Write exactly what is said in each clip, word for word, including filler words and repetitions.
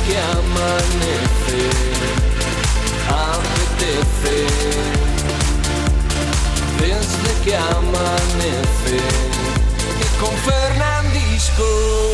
que amanece, apetece, desde que amanece, y con Fernandisco.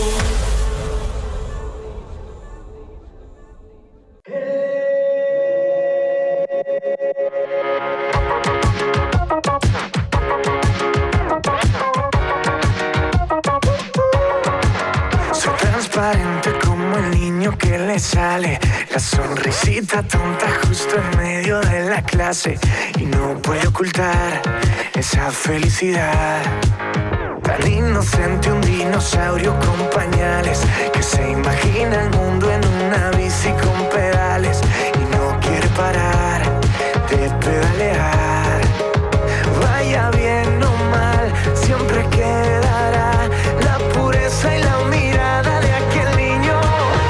Transparente como el niño que le sale la sonrisita tonta justo en medio de la clase y no puede ocultar esa felicidad. Tan inocente, un dinosaurio con pañales que se imagina el mundo en una bici con pedales y no quiere parar de pedalear. Vaya bien o mal, siempre quedará la pureza y la mirada de aquel niño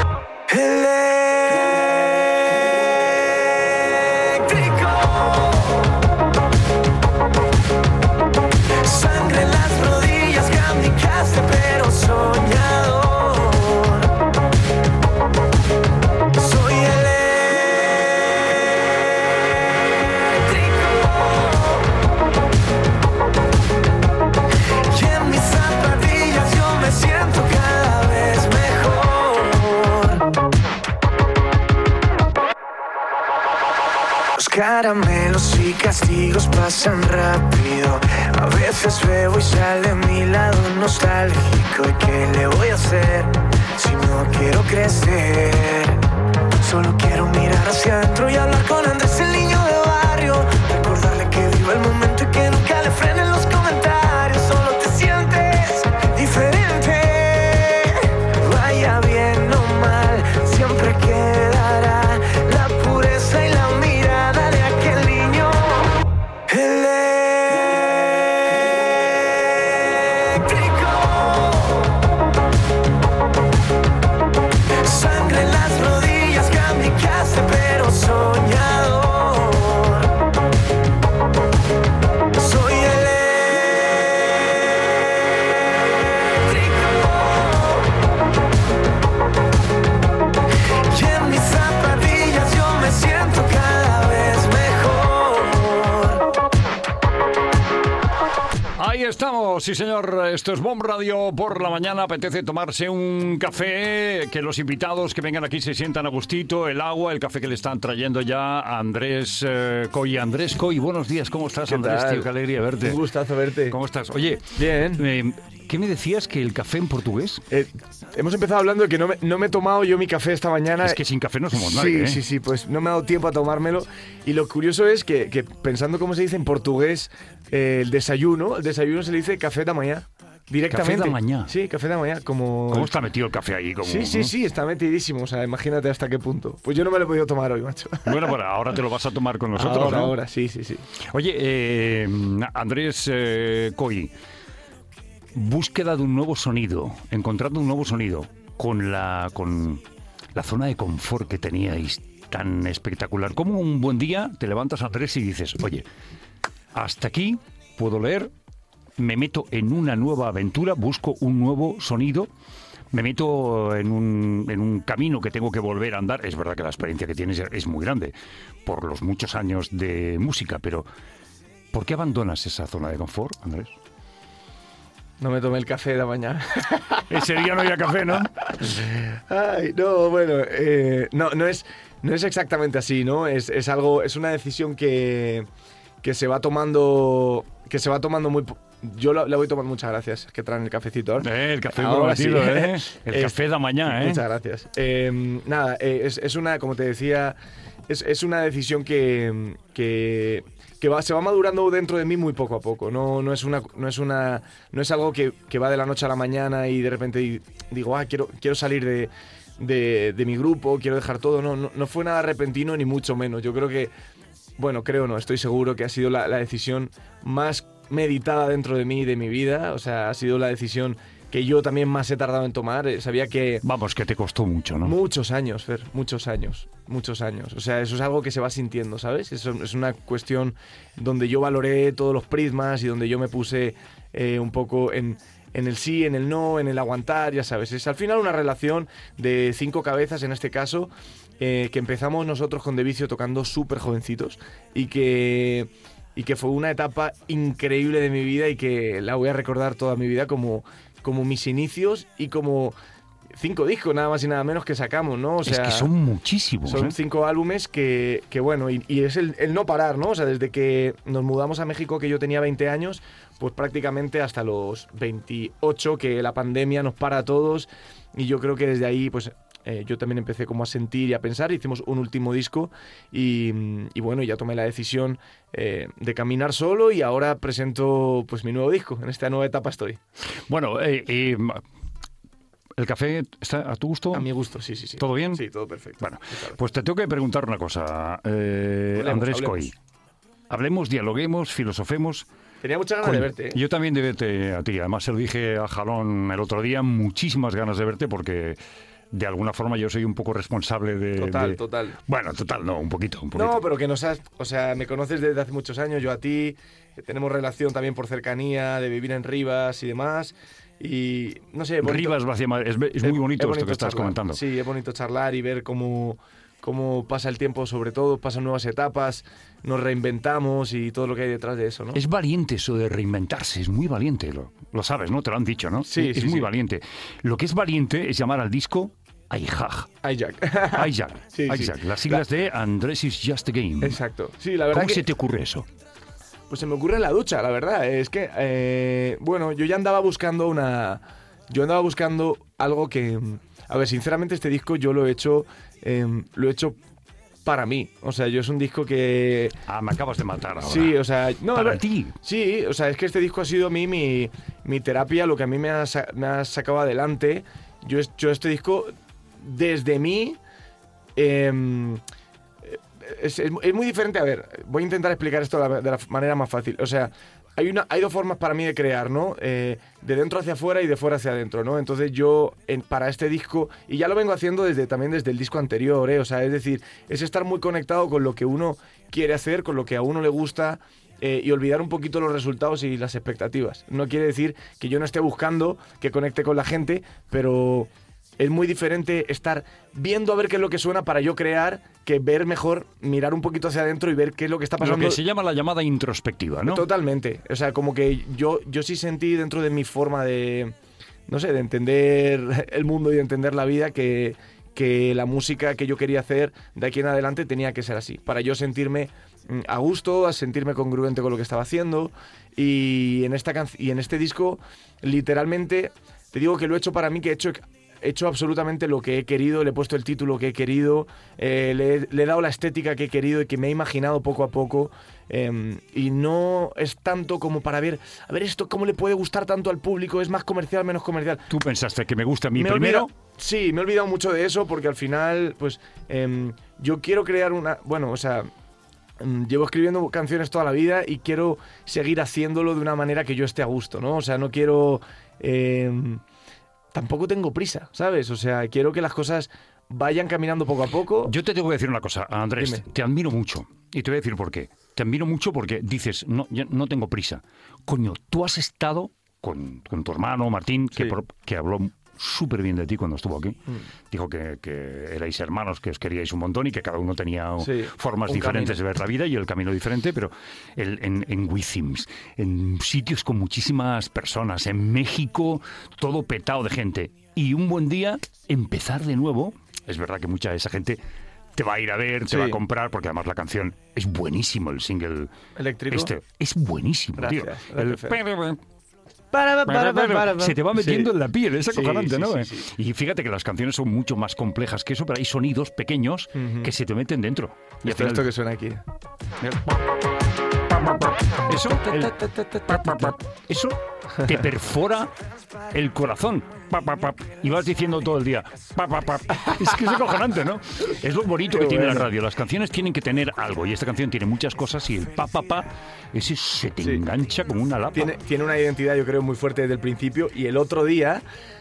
eléctrico. Sangre en las rodillas, kamikaze pero soñador. Soy eléctrico. Y en mis zapatillas yo me siento cada vez mejor. Los caramelos y castigos pasan rápido. A veces bebo y sale mi lado nostálgico. ¿Y qué le voy a hacer si no quiero crecer? Solo quiero mirar hacia adentro y hablar con Andrés, el niño de barrio. Recordarle que viva el momento y que nunca le frenen los comentarios. Solo te sientes diferente. Vaya bien o mal, siempre quedará la pureza y la mirada de aquel niño eléctrico. Sangre en las rodillas, kamikaze pero soñador. Soy eléctrico. Y en mis zapatillas yo me siento cada vez mejor. Ahí estamos, sí señor, esto es Bomb Radio por la mañana, apetece tomarse un café, que los invitados que vengan aquí se sientan a gustito, el agua, el café que le están trayendo ya a Andrés eh, Coy. Andrés Coy, buenos días, ¿cómo estás, ¿Qué Andrés, tal? tío? Qué alegría verte. Un gustazo verte. ¿Cómo estás? Oye, Bien. eh, ¿qué me decías que el café en portugués? Eh, hemos empezado hablando de que no me, no me he tomado yo mi café esta mañana. Es que sin café no somos Sí, nadie, ¿eh? sí, sí, pues no me ha dado tiempo a tomármelo. Y lo curioso es que, que pensando cómo se dice en portugués eh, el desayuno, el desayuno se le dice café da mañá. Directamente. Café da mañá. Sí, café da mañá. Como... ¿Cómo está metido el café ahí? Como, Sí, sí, ¿no? sí, está metidísimo. O sea, imagínate hasta qué punto. Pues yo no me lo he podido tomar hoy, macho. Bueno, pues ahora te lo vas a tomar con nosotros, ahora, ¿no? ahora, sí, sí, sí. Oye, eh, Andrés eh, Coy, búsqueda de un nuevo sonido, encontrando un nuevo sonido con la, con la zona de confort que teníais tan espectacular. Como un buen día te levantas, Andrés, y dices, oye, hasta aquí puedo leer, me meto en una nueva aventura, busco un nuevo sonido, me meto en un, en un camino que tengo que volver a andar. Es verdad que la experiencia que tienes es muy grande por los muchos años de música, pero ¿por qué abandonas esa zona de confort, Andrés? No me tomé el café de la mañana. Ese día no había café, ¿no? Ay, no, bueno, eh, no, no es, no es exactamente así, ¿no? Es, es algo, es una decisión que, que se va tomando, que se va tomando muy. Yo la, la voy tomando, muchas gracias, que traen el cafecito ahora. Eh, el café Ahora prometido, sí. ¿eh? El Es- café de mañana, ¿eh? Muchas gracias. Eh, nada, eh, es, es una, como te decía, es, es una decisión que, que, que va, se va madurando dentro de mí muy poco a poco. No, no es una, no es una, no es algo que, que va de la noche a la mañana y de repente di- digo, ah, quiero, quiero salir de, de, de mi grupo, quiero dejar todo. No, no, no fue nada repentino ni mucho menos. Yo creo que, bueno, creo no, estoy seguro que ha sido la, la decisión más meditada dentro de mí y de mi vida. O sea, ha sido la decisión que yo también más he tardado en tomar. Eh, Sabía que Vamos, que te costó mucho, ¿no? muchos años, Fer, muchos años, muchos años. O sea, eso es algo que se va sintiendo, ¿sabes? Eso es una cuestión donde yo valoré todos los prismas y donde yo me puse eh, un poco en, en el sí, en el no, en el aguantar, ya sabes. Es al final una relación de cinco cabezas, en este caso, eh, que empezamos nosotros con De Vicio tocando súper jovencitos y que, y que fue una etapa increíble de mi vida y que la voy a recordar toda mi vida como, como mis inicios y como cinco discos, nada más y nada menos que sacamos, ¿no? O sea, es que son muchísimos. Son ¿eh? cinco álbumes que, que bueno, y, y es el, el no parar, ¿no? O sea, desde que nos mudamos a México, que yo tenía veinte años, pues prácticamente hasta los veintiocho, que la pandemia nos para a todos, y yo creo que desde ahí, pues eh, yo también empecé como a sentir y a pensar, hicimos un último disco, y, y bueno, ya tomé la decisión eh, de caminar solo, y ahora presento pues mi nuevo disco, en esta nueva etapa estoy. Bueno, eh, eh, ¿el café está a tu gusto? A mi gusto, sí, sí, sí. ¿Todo bien? Sí, todo perfecto. Bueno, pues te tengo que preguntar una cosa, eh, Hablemos, Andrés hablemos. Coy. Hablemos, dialoguemos, filosofemos. Tenía muchas ganas Coño, de verte, ¿eh? Yo también de verte a ti. Además, se lo dije a Jalón el otro día, muchísimas ganas de verte porque de alguna forma yo soy un poco responsable de... Total, de- total. Bueno, total, no, un poquito, un poquito. No, pero que nos has, o sea, me conoces desde hace muchos años, yo a ti, eh, tenemos relación también por cercanía, de vivir en Rivas y demás, y no sé, bonito- Rivas hacia Madrid. Es, es muy bonito, esto que estás charlar. comentando. Sí, es bonito charlar y ver cómo, cómo pasa el tiempo, sobre todo, pasan nuevas etapas, nos reinventamos y todo lo que hay detrás de eso, ¿no? Es valiente eso de reinventarse, es muy valiente, lo, lo sabes, ¿no? Te lo han dicho, ¿no? Sí, es sí, muy sí. valiente. Lo que es valiente es llamar al disco Aijag. Hijack. Hijack. Sí, sí. Hijack. Las siglas de Andrés is just a game. Exacto. Sí, la verdad ¿Cómo que... se te ocurre eso? Pues se me ocurre en la ducha, la verdad. Es que, eh, bueno, yo ya andaba buscando una... Yo andaba buscando algo que... A ver, sinceramente este disco yo lo he hecho... eh, lo he hecho para mí. O sea, yo es un disco que... Ah, me acabas de matar ahora. Sí, o sea... No, Para a ver, ti. Sí, o sea, es que este disco ha sido a mí mi, mi terapia, lo que a mí me ha, sa- me ha sacado adelante. Yo, es- yo este disco, desde mí... em, es, es- es muy diferente. A ver, voy a intentar explicar esto de la, de la manera más fácil. O sea, hay, una, hay dos formas para mí de crear, ¿no? Eh, de dentro hacia afuera y de fuera hacia adentro, ¿no? Entonces yo, en- para este disco, y ya lo vengo haciendo desde también desde el disco anterior, ¿eh? O sea, es decir, es estar muy conectado con lo que uno quiere hacer, con lo que a uno le gusta, eh, y olvidar un poquito los resultados y las expectativas. No quiere decir que yo no esté buscando que conecte con la gente, pero... Es muy diferente estar viendo a ver qué es lo que suena para yo crear, que ver mejor, mirar un poquito hacia adentro y ver qué es lo que está Lo pasando. que se llama la llamada introspectiva, ¿no? Totalmente. O sea, como que yo, yo sí sentí dentro de mi forma de, no sé, de entender el mundo y de entender la vida que, que la música que yo quería hacer de aquí en adelante tenía que ser así. Para yo sentirme mm, a gusto, a sentirme congruente con lo que estaba haciendo. Y en, esta canc- y en este disco, literalmente, te digo que lo he hecho para mí, que he hecho... He hecho absolutamente lo que he querido, le he puesto el título que he querido, eh, le, he- le he dado la estética que he querido y que me he imaginado poco a poco. eh, y no es tanto como para ver, a ver esto cómo le puede gustar tanto al público, es más comercial, menos comercial. Tú pensaste que me gusta a mí Me he primero. olvidado- sí, me he olvidado mucho de eso porque al final, pues, em, yo quiero crear una... Bueno, o sea, em, llevo escribiendo canciones toda la vida y quiero seguir haciéndolo de una manera que yo esté a gusto, ¿no? O sea, no quiero... em, tampoco tengo prisa, ¿sabes? O sea, quiero que las cosas vayan caminando poco a poco. Yo te tengo que decir una cosa, Andrés, Dime. te admiro mucho. Y te voy a decir por qué. Te admiro mucho porque dices, no, yo no tengo prisa. Coño, tú has estado con, con tu hermano Martín, que, Sí. pro- que habló súper bien de ti cuando estuvo aquí. Dijo que, que erais hermanos, que os queríais un montón y que cada uno tenía Sí, formas un diferentes camino. de ver la vida y el camino diferente, pero el- en, en Wizims, en sitios con muchísimas personas, en México, todo petado de gente. Y un buen día empezar de nuevo. Es verdad que mucha de esa gente te va a ir a ver, te Sí. va a comprar, porque además la canción es buenísimo, el single Eléctrico. este es buenísimo, Gracias, tío. gracias, El- Fer. Para, para, para, para. se te va metiendo Sí. en la piel, es Sí, acojonante, sí, ¿no? sí, sí. Y fíjate que las canciones son mucho más complejas que eso, pero hay sonidos pequeños Ujú. que se te meten dentro. Y al Esto, final- esto que suena aquí. Eso, el- eso te perfora el corazón. Pa, pa, pa, y vas diciendo todo el día. Pa, pa, pa. Es que es acojonante, ¿no? Es lo bonito Qué que tiene la bueno. radio. Las canciones tienen que tener algo. Y esta canción tiene muchas cosas. Y el pa, pa, pa, ese se te Sí. engancha como una lapa. Tiene, tiene una identidad, yo creo, muy fuerte desde el principio. Y el otro día,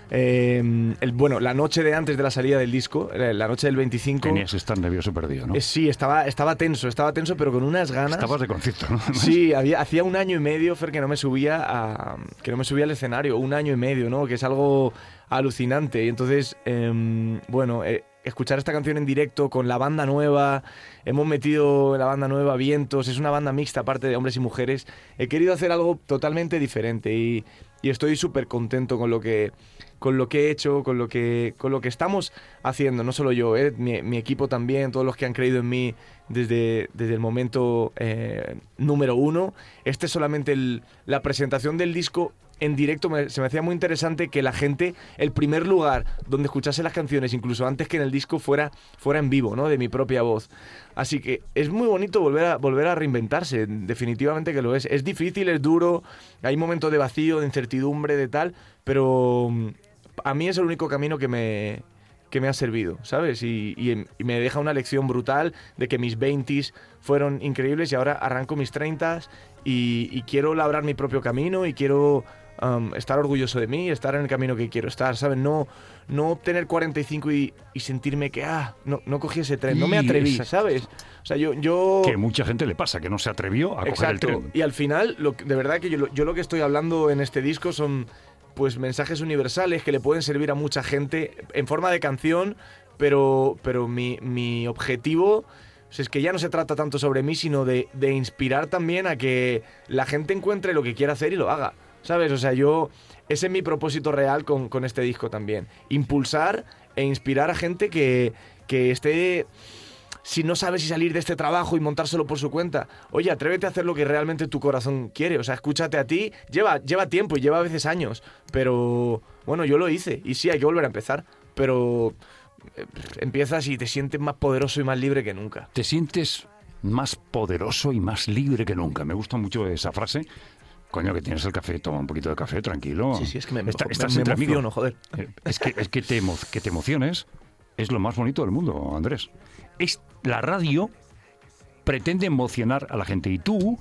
Eh, el, bueno, la noche de antes de la salida del disco, la noche del veinticinco... Tenías que estar nervioso perdido, ¿no? Eh, sí, estaba, estaba tenso, estaba tenso, pero con unas ganas... Estabas de concierto, ¿no? Sí, había, hacía un año y medio, Fer, que no me subía a, que no me subía al escenario, un año y medio, ¿no? Que es algo alucinante. Y entonces, eh, bueno, eh, escuchar esta canción en directo con la banda nueva, hemos metido en la banda nueva Vientos, es una banda mixta, aparte de hombres y mujeres. He querido hacer algo totalmente diferente y, y estoy súper contento con lo que... con lo que he hecho, con lo que, con lo que estamos haciendo, no solo yo, ¿eh? mi, mi equipo también, todos los que han creído en mí desde, desde el momento eh, número uno. Este es solamente el, la presentación del disco en directo. Me, se me hacía muy interesante que la gente, el primer lugar donde escuchase las canciones, incluso antes que en el disco, fuera, fuera en vivo, ¿no? De mi propia voz. Así que es muy bonito volver a, volver a reinventarse, definitivamente que lo es. Es difícil, es duro, hay momentos de vacío, de incertidumbre, de tal, pero a mí es el único camino que me, que me ha servido, ¿sabes? Y, y, y me deja una lección brutal de que mis veintis fueron increíbles y ahora arranco mis treintas y, y quiero labrar mi propio camino y quiero um, estar orgulloso de mí, estar en el camino que quiero estar, ¿sabes? No, no tener cuarenta y cinco y, y sentirme que, ah, no, no cogí ese tren, no me atreví, Exacto. ¿sabes? O sea, yo, yo... Que mucha gente le pasa, que no se atrevió a Exacto. coger el tren. Y al final, lo, de verdad que yo, yo lo que estoy hablando en este disco son pues mensajes universales que le pueden servir a mucha gente en forma de canción, pero, pero mi, mi objetivo pues, es que ya no se trata tanto sobre mí, sino de, de inspirar también a que la gente encuentre lo que quiera hacer y lo haga, ¿sabes? O sea, yo... Ese es mi propósito real con, con este disco también. Impulsar e inspirar a gente que, que esté... Si no sabe si salir de este trabajo y montárselo por su cuenta, oye, atrévete a hacer lo que realmente tu corazón quiere. O sea, escúchate a ti. Lleva, lleva tiempo y lleva a veces años. Pero, bueno, yo lo hice. Y sí, hay que volver a empezar. Pero eh, empiezas y te sientes más poderoso y más libre que nunca. Te sientes más poderoso y más libre que nunca. Me gusta mucho esa frase. Coño, que tienes el café, toma un poquito de café, tranquilo. Sí, sí, es que me, Está, me, estás me entre emociono, amigos. joder. Es que, es que, te, emo, que te emociones es lo más bonito del mundo, Andrés. Es, la radio pretende emocionar a la gente y tú,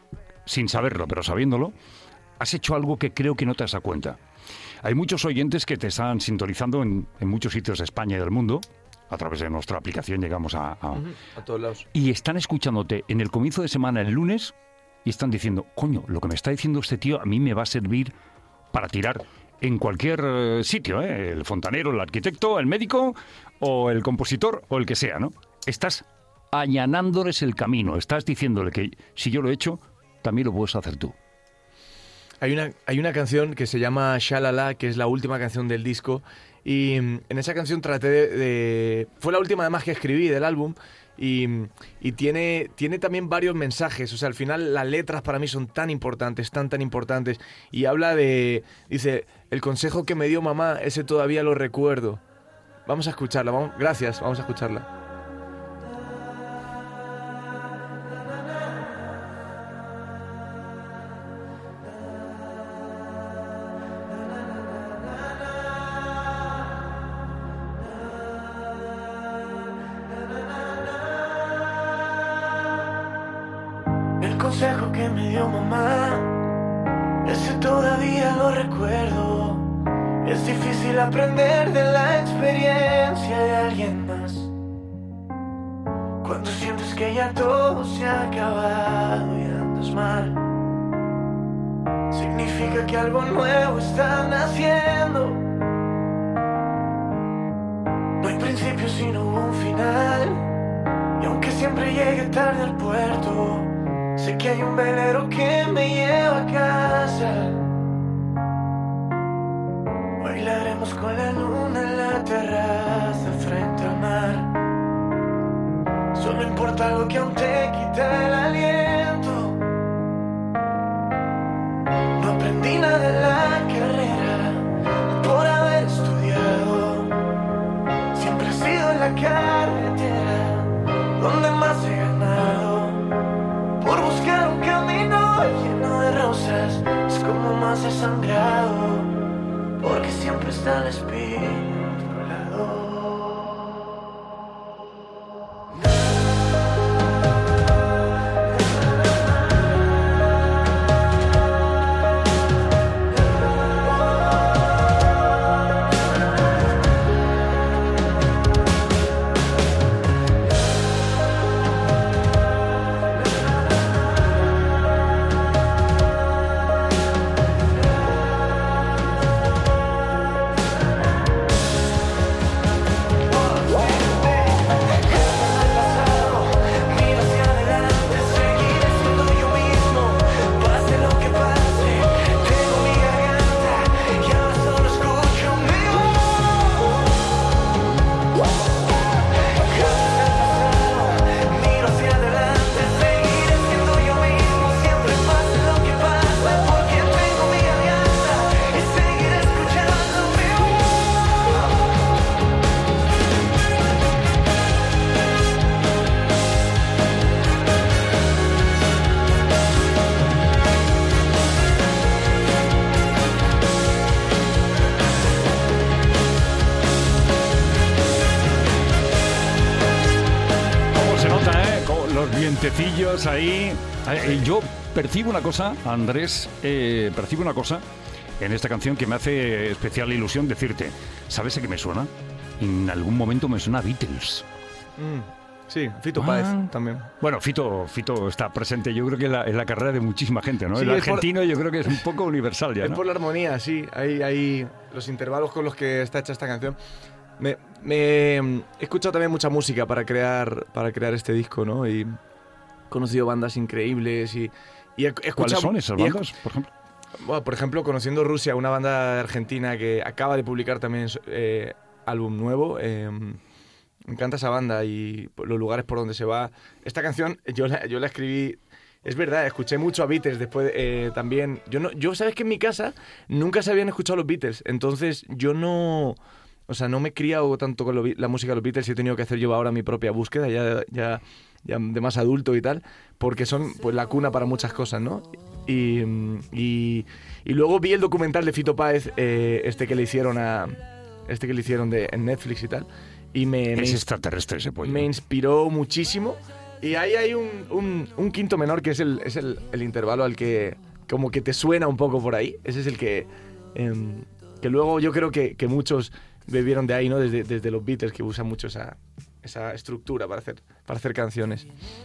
sin saberlo, pero sabiéndolo, has hecho algo que creo que no te das cuenta. Hay muchos oyentes que te están sintonizando en, en muchos sitios de España y del mundo. A través de nuestra aplicación llegamos a... A, uh-huh, a todos lados. Y están escuchándote en el comienzo de semana, el lunes, y están diciendo, coño, lo que me está diciendo este tío a mí me va a servir para tirar en cualquier eh, sitio, ¿eh? El fontanero, el arquitecto, el médico o el compositor o el que sea, ¿no? Estás allanándoles el camino, estás diciéndole que si yo lo he hecho, también lo puedes hacer tú. Hay una, hay una canción que se llama Shalala, que es la última canción del disco, y en esa canción traté de... de fue la última además que escribí del álbum, y, y tiene, tiene también varios mensajes. O sea, al final las letras para mí son tan importantes, tan, tan importantes, y habla de... Dice, el consejo que me dio mamá, ese todavía lo recuerdo. Vamos a escucharla, vamos, gracias, vamos a escucharla. El consejo que me dio mamá, ese todavía lo recuerdo. Es difícil aprender de la experiencia de alguien más, cuando sientes que ya todo se ha acabado y andas mal. Significa que algo nuevo está naciendo. No hay principio sino un final, y aunque siempre llegue tarde al puerto, sé que hay un velero que me lleva a casa. Bailaremos con la luna en la terraza frente al mar. Solo importa algo que aún te quita el aliento. No aprendí nada de la carrera por haber estudiado. Siempre he sido en la carretera donde más he ganado. Por buscar un camino lleno de rosas, es como más he sangrado, porque siempre está el espíritu a otro lado. los vientecillos ahí. Eh, Yo percibo una cosa, Andrés, eh, percibo una cosa en esta canción que me hace especial ilusión decirte. ¿Sabes a qué me suena? En algún momento me suena a Beatles. Mm. Sí, Fito Ah. Páez también. Bueno, Fito, Fito está presente, yo creo que en la, en la carrera de muchísima gente, ¿no? Sí, El es argentino yo creo que es un poco universal ya, Es ¿no? por la armonía, sí. Hay, hay los intervalos con los que está hecha esta canción. Me, me- he escuchado también mucha música para crear, para crear este disco, ¿no? Y he conocido bandas increíbles y, y he, he escuchado... ¿Cuáles son esas y he- bandas, por ejemplo? Bueno, por ejemplo, conociendo Rusia, una banda argentina que acaba de publicar también eh, álbum nuevo. eh, me encanta esa banda y los lugares por donde se va. Esta canción yo la, yo la escribí... Es verdad, escuché mucho a Beatles después eh, también. Yo, no, yo, sabes que en mi casa nunca se habían escuchado los Beatles. Entonces yo no... O sea, no me he criado tanto con lo, la música de los Beatles y he tenido que hacer yo ahora mi propia búsqueda, ya, ya, ya de más adulto y tal, porque son pues la cuna para muchas cosas, ¿no? Y, y, y luego vi el documental de Fito Páez, eh, este que le hicieron a este que le hicieron de, en Netflix y tal, y me, me, Es ins- extraterrestre ese pollo. me inspiró muchísimo. Y ahí hay un, un, un quinto menor que es, el, es el, el intervalo al que como que te suena un poco por ahí. Ese es el que, em, que luego yo creo que, que muchos bebieron de ahí, ¿no? Desde, desde los Beatles, que usan mucho esa, esa estructura para hacer, para hacer canciones.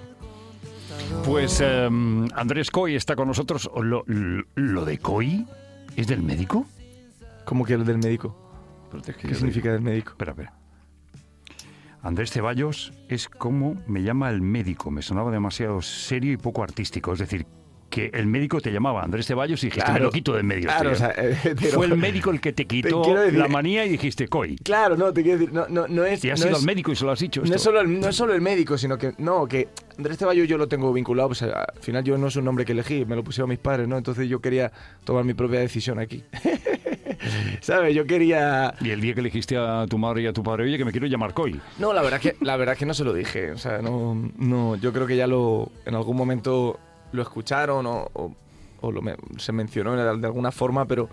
Pues eh, Andrés Coy está con nosotros. ¿Lo, lo, lo de Coy es del médico? ¿Cómo que el del médico? ¿Qué significa del médico? Espera, espera. Andrés Ceballos es como me llama el médico. Me sonaba demasiado serio y poco artístico. Es decir, que el médico te llamaba Andrés Ceballos y dijiste, Claro, me lo quito del medio. claro, tío. o sea, eh, pero- Fue el médico el que te quitó quiero decir- la manía y dijiste, Coy. Claro, no, te quiero decir, no, no, no es... Y has no ido es- al médico y se lo has dicho. No esto. es, solo el, no es solo el médico, sino que, no, que Andrés Ceballos yo lo tengo vinculado, pues al final yo no es un nombre que elegí, me lo pusieron mis padres, ¿no? Entonces yo quería tomar mi propia decisión aquí. ¿Sabes? Yo quería... Y el día que elegiste a tu madre y a tu padre, oye, que me quiero llamar Coy. No, la verdad es que, la verdad es que no se lo dije, o sea, no, no, yo creo que ya lo, en algún momento lo escucharon o, o, o lo me- se mencionó de, de alguna forma, pero...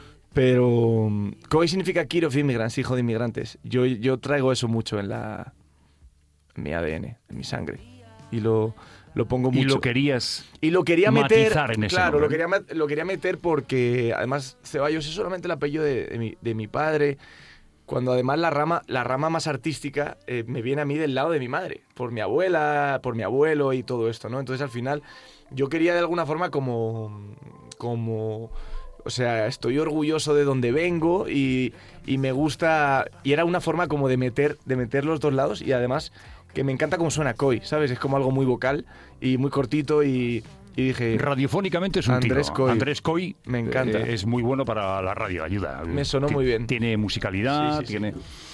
Pero Coy significa Kid of Immigrants, hijo de inmigrantes. Yo, yo traigo eso mucho en la en mi A D N, en mi sangre. Y lo, lo pongo mucho. Y lo querías... Y lo quería meter, matizar en ese claro, nombre. lo quería, met- lo quería meter porque además Ceballos es solamente el apellido de, de, mi, de mi padre, cuando además la rama, la rama más artística eh, me viene a mí del lado de mi madre, por mi abuela, por mi abuelo y todo esto, ¿no? Entonces al final yo quería de alguna forma como... como o sea, estoy orgulloso de donde vengo y, y me gusta... Y era una forma como de meter, de meter los dos lados y además que me encanta cómo suena Coy, ¿sabes? Es como algo muy vocal y muy cortito y, y dije... Radiofónicamente es un Andrés tiro. Coy. Andrés Coy Me encanta. eh, es muy bueno para la radio, ayuda. Me sonó Ti- muy bien. Tiene musicalidad, Sí, sí, sí. tiene...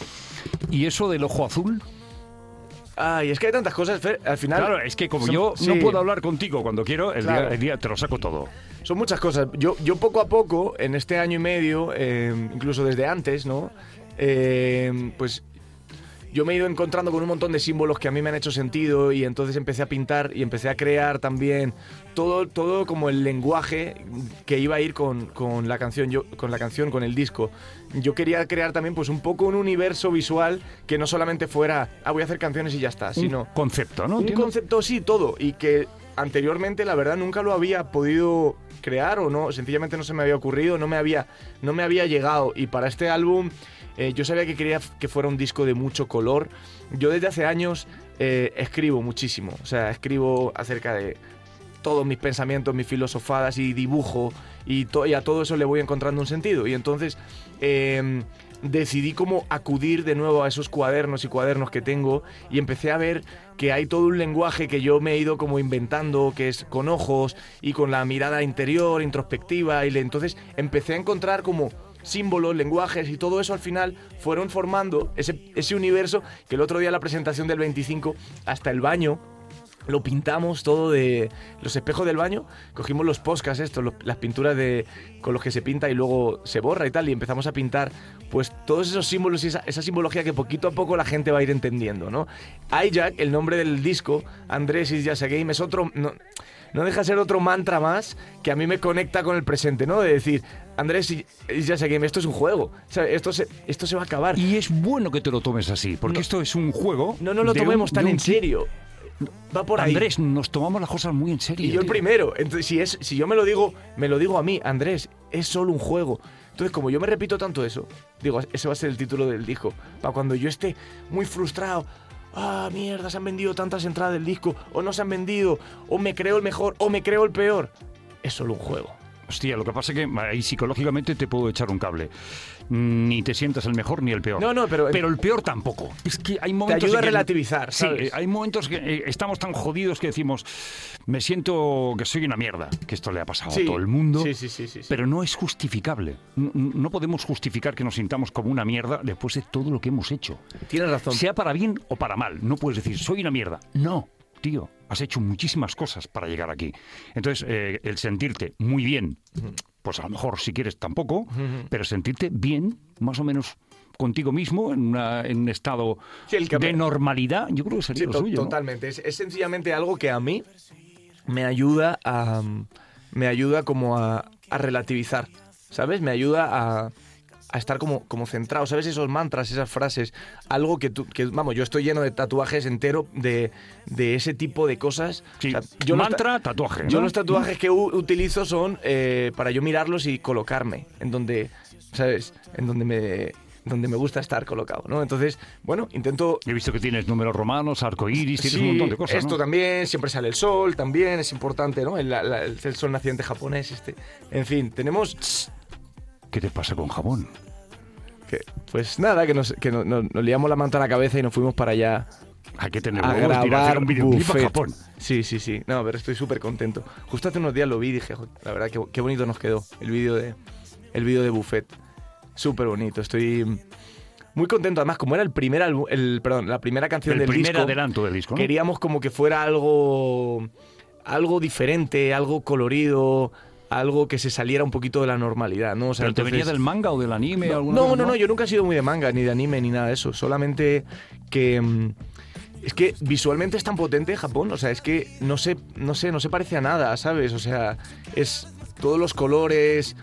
¿Y eso del ojo azul? Ay, es que hay tantas cosas, Fer, al final... Claro, es que como son- yo sí, no puedo hablar contigo cuando quiero, el, Claro. día, el día te lo saco todo. Son muchas cosas. Yo, yo poco a poco, en este año y medio, eh, incluso desde antes, ¿no? Eh, pues yo me he ido encontrando con un montón de símbolos que a mí me han hecho sentido y entonces empecé a pintar y empecé a crear también todo, todo como el lenguaje que iba a ir con, con la canción, yo, con la canción, con el disco. Yo quería crear también pues un poco un universo visual que no solamente fuera, ah, voy a hacer canciones y ya está, sino... Un concepto, ¿no? Un Entiendo. concepto, sí, todo. Y que anteriormente, la verdad, nunca lo había podido crear o no, sencillamente no se me había ocurrido, no me había, no me había llegado. Y para este álbum, eh, yo sabía que quería que fuera un disco de mucho color. Yo desde hace años eh, escribo muchísimo. O sea, escribo acerca de todos mis pensamientos, mis filosofadas y dibujo. Y, to- y a todo eso le voy encontrando un sentido. Y entonces... Eh, decidí como acudir de nuevo a esos cuadernos y cuadernos que tengo y empecé a ver que hay todo un lenguaje que yo me he ido como inventando, que es con ojos y con la mirada interior, introspectiva, y le, entonces empecé a encontrar como símbolos, lenguajes y todo eso al final fueron formando ese, ese universo que el otro día en la presentación del veinticinco, hasta el baño, lo pintamos todo de los espejos del baño, cogimos los poscas estos, los- las pinturas de con los que se pinta y luego se borra y tal, y empezamos a pintar pues todos esos símbolos y esa, esa simbología que poquito a poco la gente va a ir entendiendo, ¿no? Hijack, el nombre del disco, Andrés is just a game, es otro... No, no deja de ser otro mantra más que a mí me conecta con el presente, ¿no? De decir, Andrés is just a game, esto es un juego, ¿sabes? Esto se, esto se va a acabar. Y es bueno que te lo tomes así, porque No. esto es un juego... No, no lo de un- tomemos tan de un en ti- serio. Va por ahí. Andrés, nos tomamos las cosas muy en serio. Y yo el tío. primero. Entonces, si, es, si yo me lo digo, me lo digo a mí, Andrés, es solo un juego. Entonces, como yo me repito tanto eso, digo, ese va a ser el título del disco. Para cuando yo esté muy frustrado, ah, mierda, se han vendido tantas entradas del disco, o no se han vendido, o me creo el mejor, o me creo el peor. Es solo un juego. Hostia, lo que pasa es que ahí psicológicamente te puedo echar un cable. Ni te sientas el mejor ni el peor. No, no, pero... Pero el peor tampoco. Es que hay Te momentos ayuda a en que- relativizar, ¿sabes? Sí, hay momentos que eh, estamos tan jodidos que decimos, me siento que soy una mierda. Que esto le ha pasado Sí. a todo el mundo. Sí, sí, sí, sí, sí. Pero no es justificable. No, no podemos justificar que nos sintamos como una mierda después de todo lo que hemos hecho. Tienes razón. Sea para bien o para mal. No puedes decir, soy una mierda. No, tío, has hecho muchísimas cosas para llegar aquí. Entonces, eh, el sentirte muy bien, pues a lo mejor si quieres tampoco, pero sentirte bien, más o menos contigo mismo, en, una- en un estado Sí, el que de me- normalidad, yo creo que sería Sí, lo to- suyo, ¿no? totalmente. Es, es sencillamente algo que a mí me ayuda a... Me ayuda como a, a relativizar, ¿sabes? Me ayuda a, a estar como, como centrado, ¿sabes? Esos mantras, esas frases, algo que tú... Que, vamos, yo estoy lleno de tatuajes entero de, de ese tipo de cosas. Sí, O sea, yo los ta- mantra, tatuaje, ¿no? Yo los tatuajes que u- utilizo son eh, para yo mirarlos y colocarme en donde, ¿sabes? En donde me, donde me gusta estar colocado, ¿no? Entonces, bueno, intento... He visto que tienes números romanos, arcoíris, tienes Sí, un montón de cosas, esto ¿no? también, siempre sale el sol, también es importante, ¿no? El, la- el- el sol naciente japonés, este. En fin, tenemos... ¿Qué te pasa con jabón? Que, pues nada, que, nos, que no- no- nos liamos la manta a la cabeza y nos fuimos para allá Hay que tener a huevos de ir a hacer grabar un videoclip a Buffet. Japón. Sí, sí, sí. No, pero estoy súper contento. Justo hace unos días lo vi y dije, "Jo, la verdad, qué, qué bonito nos quedó el vídeo de, el vídeo de Buffet. Súper bonito. Estoy muy contento. Además, como era el primer álbum, el, perdón, la primera canción El del primer disco, adelanto del disco, ¿no? queríamos como que fuera algo, algo diferente, algo colorido, algo que se saliera un poquito de la normalidad, ¿no? O sea, ¿Pero te venía entonces- del manga o del anime? alguna no, vez, no, no, yo nunca he sido muy de manga, ni de anime, ni nada de eso. Solamente que... mm, es que visualmente es tan potente Japón, o sea, es que no sé, no sé, no se parece a nada, ¿sabes? O sea, es todos los colores...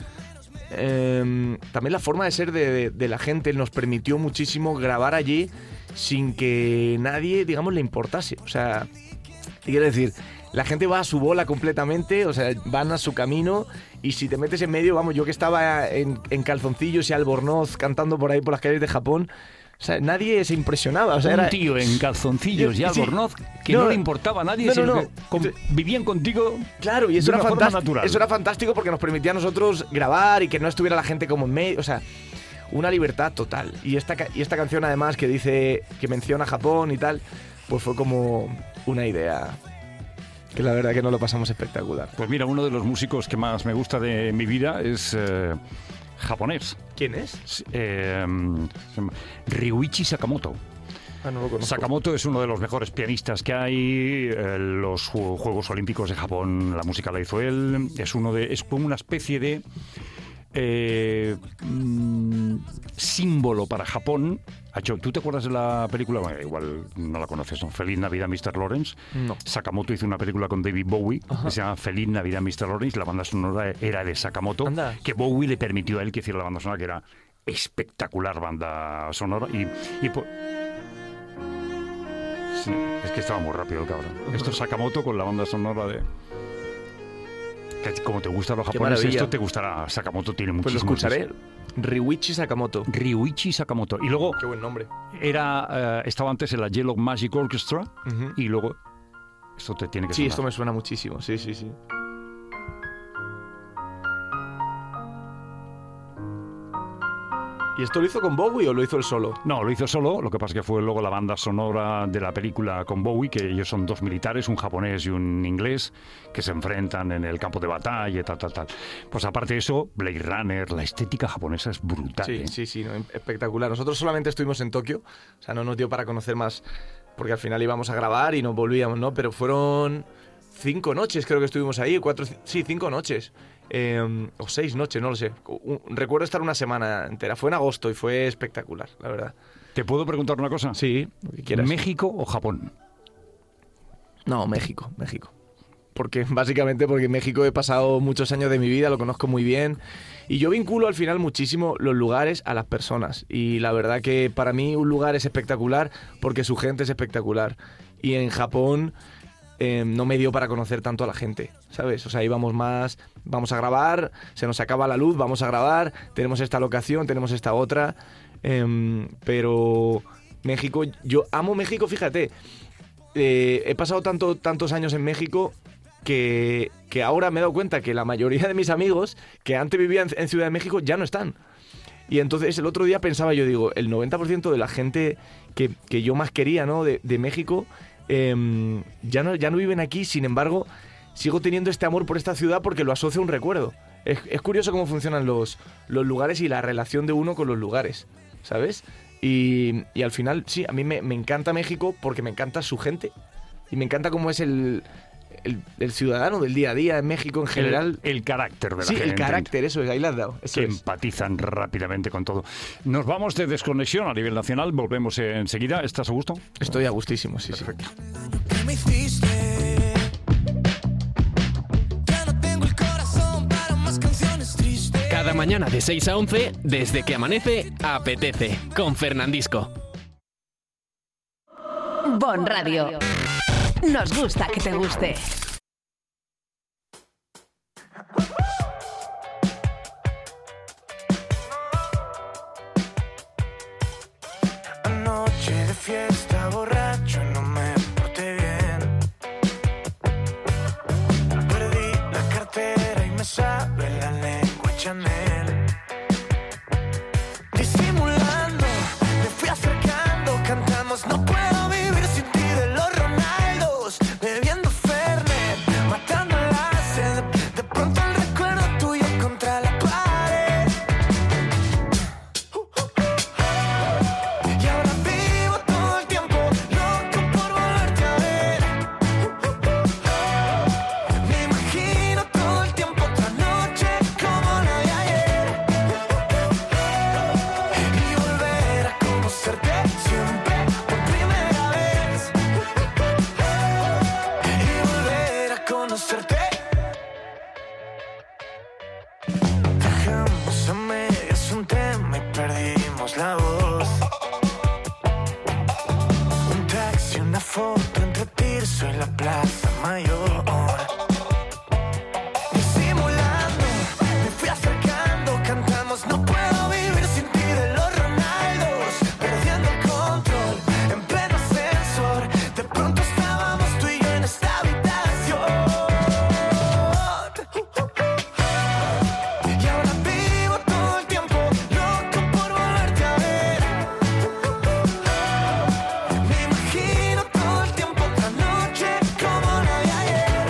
em, también la forma de ser de, de- de la gente nos permitió muchísimo grabar allí sin que nadie, digamos, le importase. O sea, quiero decir, la gente va a su bola completamente, o sea, van a su camino y si te metes en medio, vamos, yo que estaba en, en calzoncillos y albornoz cantando por ahí por las calles de Japón, o sea, nadie se impresionaba. O sea, Un era, tío en calzoncillos y Sí. albornoz que No, no, le importaba a nadie, no, no, sino no. que con- vivían contigo. Claro, y eso de era, una forma fantás- natural. eso era fantástico porque nos permitía a nosotros grabar y que no estuviera la gente como en medio, o sea, una libertad total. Y esta, ca- y esta canción además que dice, que menciona Japón y tal, pues fue como una idea que la verdad que nos lo pasamos espectacular. Pues mira, uno de los músicos que más me gusta de mi vida es eh, japonés. ¿Quién es? Es, eh, se llama Ryuichi Sakamoto. Ah, no lo conozco. Sakamoto es uno de los mejores pianistas que hay. eh, los Ju- Juegos Olímpicos de Japón, la música la hizo él. Es uno de, es como una especie de eh, mm, símbolo para Japón. Ha hecho- ¿Tú te acuerdas de la película? Bueno, igual no la conoces, ¿no? Feliz Navidad, mister Lawrence. No. Sakamoto hizo una película con David Bowie que se llama Feliz Navidad, mister Lawrence. La banda sonora era de Sakamoto, Anda. que Bowie le permitió a él que hiciera la banda sonora, que era espectacular banda sonora. Y, y por- Sí, es que estaba muy rápido el cabrón. Esto es Sakamoto con la banda sonora de... Que como te gustan los Qué japoneses, maravilla. esto te gustará. Sakamoto tiene Pues lo muchísimos... escucharé. Ryuichi Sakamoto. Ryuichi Sakamoto. Y luego Qué buen nombre. era, eh, estaba antes en la Yellow Magic Orchestra Ujú. y luego... Esto te tiene que Sí, sonar. esto me suena muchísimo. Sí, sí, sí. ¿Y esto lo hizo con Bowie o lo hizo él solo? No, lo hizo solo, lo que pasa es que fue luego la banda sonora de la película con Bowie, que ellos son dos militares, un japonés y un inglés, que se enfrentan en el campo de batalla y tal, tal, tal. Pues aparte de eso, Blade Runner, la estética japonesa es brutal. Sí, ¿eh? sí, sí, no, espectacular. Nosotros solamente estuvimos en Tokio, o sea, no nos dio para conocer más, porque al final íbamos a grabar y nos volvíamos, ¿no? Pero fueron cinco noches, creo que estuvimos ahí, cuatro, sí, cinco noches. Eh, o seis noches, no lo sé. Un- recuerdo estar una semana entera. Fue en agosto y fue espectacular, la verdad. ¿Te puedo preguntar una cosa? Sí, lo que quieras. ¿México o Japón? No, México, México. Porque básicamente porque en México he pasado muchos años de mi vida, lo conozco muy bien. Y yo vinculo al final muchísimo los lugares a las personas. Y la verdad que para mí un lugar es espectacular porque su gente es espectacular. Y en Japón eh, no me dio para conocer tanto a la gente, ¿sabes? O sea, íbamos más, vamos a grabar, se nos acaba la luz, vamos a grabar, tenemos esta locación, tenemos esta otra, eh, pero México, yo amo México, fíjate, eh, he pasado tanto, tantos años en México que, que ahora me he dado cuenta que la mayoría de mis amigos que antes vivían en Ciudad de México ya no están. Y entonces el otro día pensaba, yo digo, el noventa por ciento de la gente que, que yo más quería, ¿no? de, de México, eh, ya, no, ya no viven aquí. Sin embargo, sigo teniendo este amor por esta ciudad porque lo asocio a un recuerdo. Es, es curioso cómo funcionan los, los lugares y la relación de uno con los lugares, ¿sabes? Y, y al final, sí, a mí me, me encanta México porque me encanta su gente. Y me encanta cómo es el... El, el ciudadano del día a día en México en general. El, el carácter de la sí, gente. Sí, el carácter, eso es, ahí la has dado. Eso que es. empatizan rápidamente con todo. Nos vamos de desconexión a nivel nacional, volvemos enseguida. ¿Estás a gusto? Estoy a gustísimo, sí. Perfecto. Sí. Cada mañana de seis a once, desde que amanece, apetece, con Fernandisco. Bon Radio. Nos gusta que te guste. Anoche de fiesta, borracho, no me porté bien. Perdí la cartera y me sabe la lengua Chanel. Disimulando, me fui acercando, cantamos No puedo vivir sin ti de los Ronaldos, bebiendo Fernet, matando la sed. De pronto el recuerdo tuyo contra la pared. Y ahora vivo todo el tiempo loco por volverte a ver. Me imagino todo el tiempo otra noche como la de ayer. Y volver a conocerte siempre por primera vez. Y volver a conocerte. Dejamos a medias un tema y perdimos la voz. Un taxi, una foto entre Tirso y la Plaza Mayor. Disimulando, me fui acercando, cantamos No puedo vivir sin ti de los Ronaldos, perdiendo el control en pleno ascensor. De pronto estábamos tú y yo en esta habitación. Y ahora vivo todo el tiempo loco por volverte a ver. Me imagino todo el tiempo otra noche como la de ayer.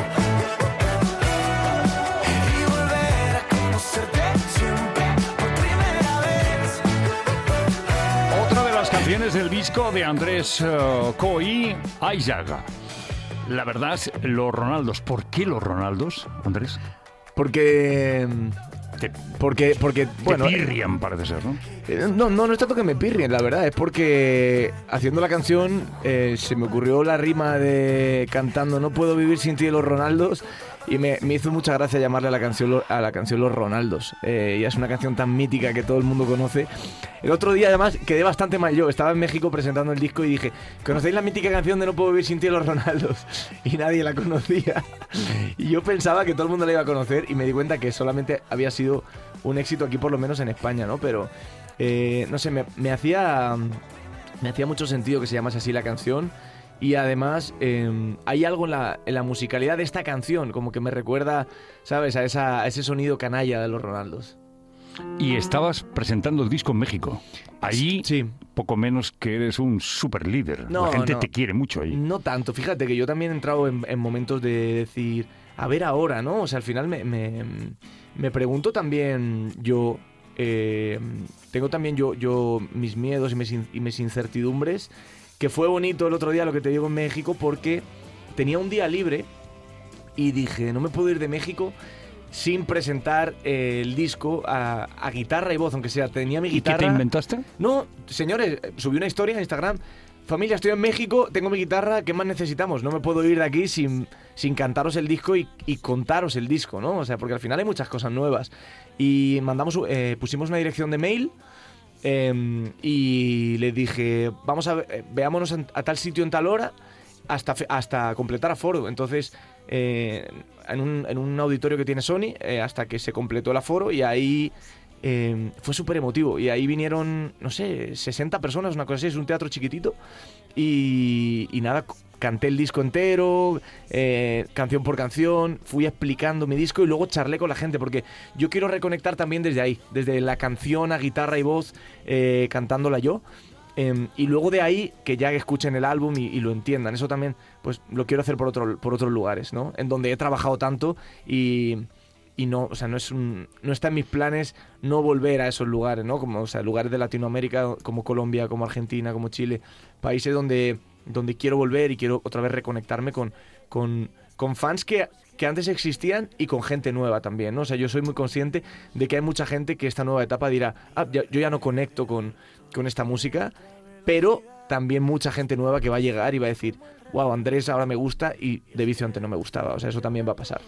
Y volver a conocerte siempre por primera vez. Otra de las canciones del disco de Andrés uh, Coy, Aizaga. La verdad es, los Ronaldos. ¿Por qué los Ronaldos, Andrés? Porque... Te, Porque, porque bueno, te pirrian, parece ser, ¿no? eh, no, no, no es tanto que me pirrien, la verdad, es porque haciendo la canción eh, se me ocurrió la rima de cantando No puedo vivir sin ti de los Ronaldos y me, me hizo mucha gracia llamarle a la canción, lo- a la canción Los Ronaldos. Eh, ya es una canción tan mítica que todo el mundo conoce. El otro día además quedé bastante mal yo, estaba en México presentando el disco y dije, ¿conocéis la mítica canción de No puedo vivir sin ti de los Ronaldos? Y nadie la conocía. Y yo pensaba que todo el mundo la iba a conocer y me di cuenta que solamente había sido un éxito aquí, por lo menos en España, ¿no? Pero, eh, no sé, me, me hacía me hacía mucho sentido que se llamase así la canción. Y además eh, hay algo en la, en la musicalidad de esta canción, como que me recuerda, ¿sabes? A, esa, a ese sonido canalla de los Ronaldos. Y estabas presentando el disco en México. Allí, Sí. poco menos que eres un super líder. No, La gente no. te quiere mucho allí. No tanto, fíjate que yo también he entrado en, en momentos de decir, a ver ahora, ¿no? O sea, al final me, me, me pregunto también yo, eh, tengo también yo, yo mis miedos y mis, in- y mis incertidumbres, que fue bonito el otro día lo que te digo en México porque tenía un día libre y dije, no me puedo ir de México sin presentar eh, el disco a, a guitarra y voz, aunque sea, tenía mi ¿Y qué guitarra... te inventaste? No, señores, subí una historia en Instagram. Familia, estoy en México, tengo mi guitarra, ¿qué más necesitamos? No me puedo ir de aquí sin, sin cantaros el disco y, y contaros el disco, ¿no? O sea, porque al final hay muchas cosas nuevas. Y mandamos, eh, pusimos una dirección de mail eh, y le dije, vamos a ver, eh, veámonos en- a tal sitio en tal hora hasta, hasta completar aforo. Entonces, eh, en, un, en un auditorio que tiene Sony, eh, hasta que se completó el aforo, y ahí eh, fue súper emotivo. Y ahí vinieron, no sé, sesenta personas, una cosa así, es un teatro chiquitito. Y, y nada, canté el disco entero, eh, canción por canción, fui explicando mi disco y luego charlé con la gente, porque yo quiero reconectar también desde ahí, desde la canción a guitarra y voz, eh, cantándola yo. Eh, y luego de ahí, que ya escuchen el álbum y, y lo entiendan. Eso también, pues lo quiero hacer por, otro, por otros lugares, ¿no? En donde he trabajado tanto y, y no, o sea, no, es un, no está en mis planes no volver a esos lugares, ¿no? Como, o sea, lugares de Latinoamérica, como Colombia, como Argentina, como Chile, países donde, donde quiero volver y quiero otra vez reconectarme con, con, con fans que, que antes existían y con gente nueva también, ¿no? O sea, yo soy muy consciente de que hay mucha gente que esta nueva etapa dirá, ah, ya, yo ya no conecto con, con esta música, pero también mucha gente nueva que va a llegar y va a decir, wow, Andrés ahora me gusta y de vicio antes no me gustaba. O sea, eso también va a pasar.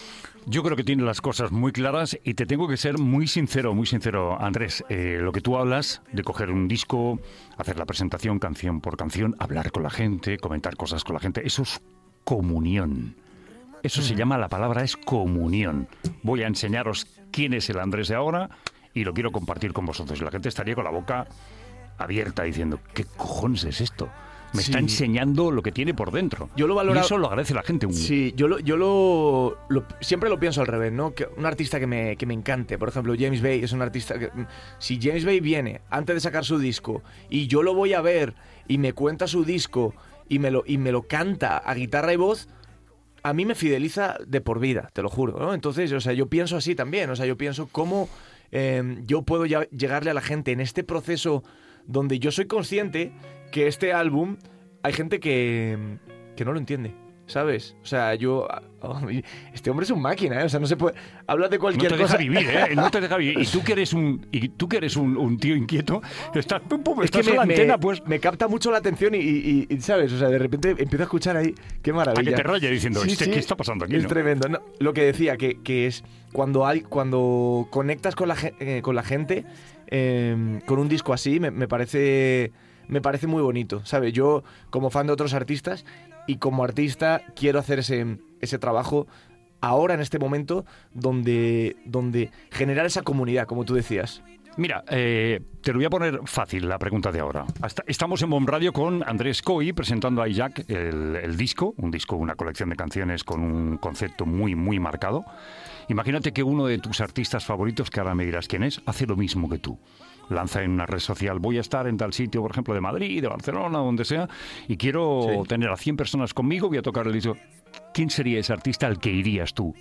Yo creo que tiene las cosas muy claras y te tengo que ser muy sincero, muy sincero, Andrés. Eh, lo que tú hablas de coger un disco, hacer la presentación canción por canción, hablar con la gente, comentar cosas con la gente, eso es comunión. Eso se llama, la palabra es comunión. Voy a enseñaros quién es el Andrés de ahora y lo quiero compartir con vosotros. Y la gente estaría con la boca abierta diciendo, ¿qué cojones es esto? Me Sí. está enseñando lo que tiene por dentro. Yo lo valoro. Y eso lo agradece la gente. Sí, yo lo, yo lo, lo- siempre lo pienso al revés, ¿no? Que un artista que me, que me encante, por ejemplo, James Bay es un artista que, si James Bay viene antes de sacar su disco y yo lo voy a ver y me cuenta su disco y me lo, y me lo canta a guitarra y voz, a mí me fideliza de por vida, te lo juro, ¿no? Entonces, o sea, yo pienso así también, o sea, yo pienso cómo eh, yo puedo ya llegarle a la gente en este proceso donde yo soy consciente que este álbum hay gente que, que no lo entiende, ¿sabes? O sea, yo... oh, este hombre es un máquina, ¿eh? O sea, no se puede... Hablas de No cualquier te deja cosa... vivir, ¿eh? No te deja vivir. Y tú que eres un, y tú que eres un, un tío inquieto, estás, pum, pum, Es estás que en me, la me- antena, pues, me capta mucho la atención y, y- y, ¿sabes? O sea, de repente empiezo a escuchar ahí... ¡Qué maravilla! a que te raya diciendo, Sí, "Este, sí, ¿qué está pasando aquí?" Es ¿no? tremendo. No, lo que decía, que, que es cuando, hay, cuando conectas con la, ge- eh, con la gente, eh, con un disco así, me, me parece... Me parece muy bonito, ¿sabes? Yo, como fan de otros artistas y como artista, quiero hacer ese, ese trabajo ahora, en este momento, donde, donde generar esa comunidad, como tú decías. Mira, eh, te lo voy a poner fácil la pregunta de ahora. Hasta- estamos en Bomb Radio con Andrés Coy presentando a Isaac el, el disco, un disco, una colección de canciones con un concepto muy, muy marcado. Imagínate que uno de tus artistas favoritos, que ahora me dirás quién es, hace lo mismo que tú. Lanza en una red social, voy a estar en tal sitio, por ejemplo, de Madrid, de Barcelona, donde sea, y quiero Sí. tener a cien personas conmigo, voy a tocar el disco. ¿Quién sería ese artista al que irías tú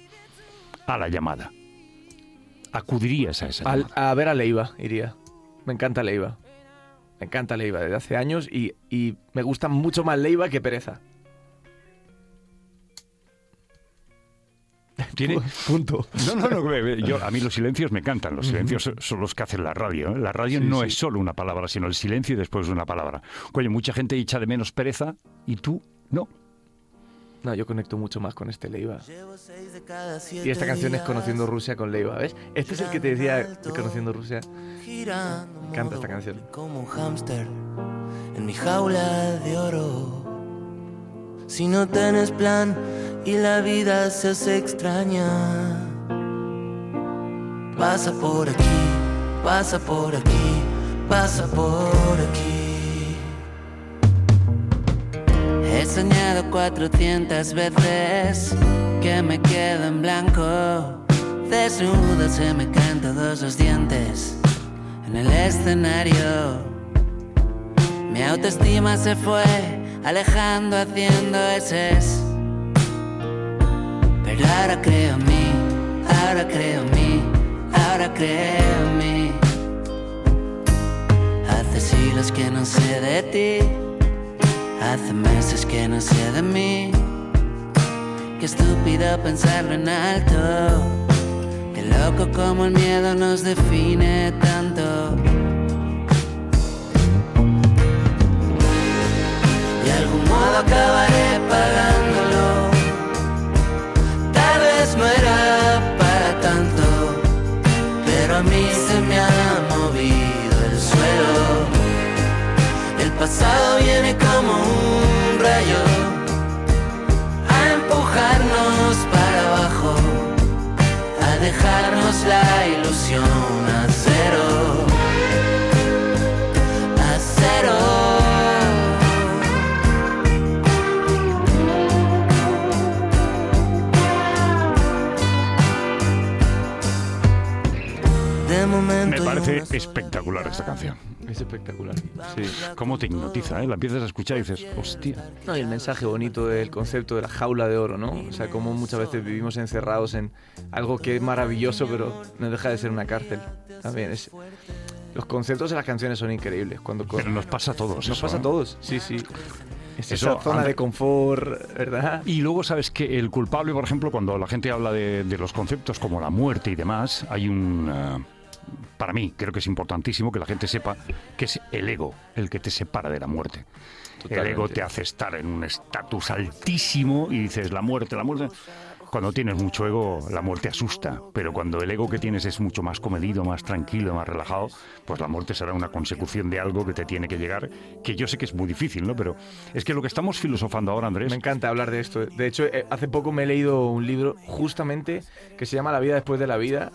a la llamada? ¿Acudirías a esa Al- llamada? a ver a Leiva, iría. Me encanta Leiva. Me encanta Leiva desde hace años y, y me gusta mucho más Leiva que Pereza. ¿Tiene? Punto. No, no, no. ve, ve, Yo, a mí los silencios me encantan. Los silencios son los que hacen la radio. ¿eh? La radio Sí, no sí. es solo una palabra, sino el silencio y después una palabra. Oye, mucha gente echa de menos Pereza y tú no. No, yo conecto mucho más con este Leiva. Y esta canción es Conociendo Rusia con Leiva, ¿ves? Este es el que te decía de Conociendo Rusia. Me encanta esta canción. Como un hámster en mi jaula de oro. Si no tienes plan y la vida se hace extraña, pasa por aquí, pasa por aquí, pasa por aquí. He soñado cuatrocientas veces que me quedo en blanco. Desnudo se me caen todos los dientes en el escenario. Mi autoestima se fue alejando, haciendo eses. Pero ahora creo en mí, ahora creo en mí, ahora creo en mí. Hace siglos que no sé de ti, hace meses que no sé de mí. Qué estúpido pensarlo en alto, qué loco como el miedo nos define tanto. De algún modo acabaré pagándolo. Tal vez no era para tanto, pero a mí se me ha movido el suelo. El pasado viene como un rayo parece espectacular esta canción. Es espectacular, sí. Cómo te hipnotiza, ¿eh? La empiezas a escuchar y dices, hostia. No, y el mensaje bonito del concepto de la jaula de oro, ¿no? O sea, como muchas veces vivimos encerrados en algo que es maravilloso, pero no deja de ser una cárcel. También es... Los conceptos de las canciones son increíbles. Cuando Pero nos pasa a todos. Nos eso, pasa a ¿eh? todos, sí, sí. Es Eso, esa zona anda. de confort, ¿verdad? Y luego sabes que el culpable, por ejemplo, cuando la gente habla de, de los conceptos como la muerte y demás, hay un... Uh, para mí, creo que es importantísimo que la gente sepa que es el ego el que te separa de la muerte. Totalmente. El ego te hace estar en un estatus altísimo y dices, la muerte, la muerte... Cuando tienes mucho ego, la muerte asusta, pero cuando el ego que tienes es mucho más comedido, más tranquilo, más relajado, pues la muerte será una consecución de algo que te tiene que llegar, que yo sé que es muy difícil, ¿no? Pero es que lo que estamos filosofando ahora, Andrés... Me encanta hablar de esto. De hecho, eh, hace poco me he leído un libro justamente que se llama La vida después de la vida,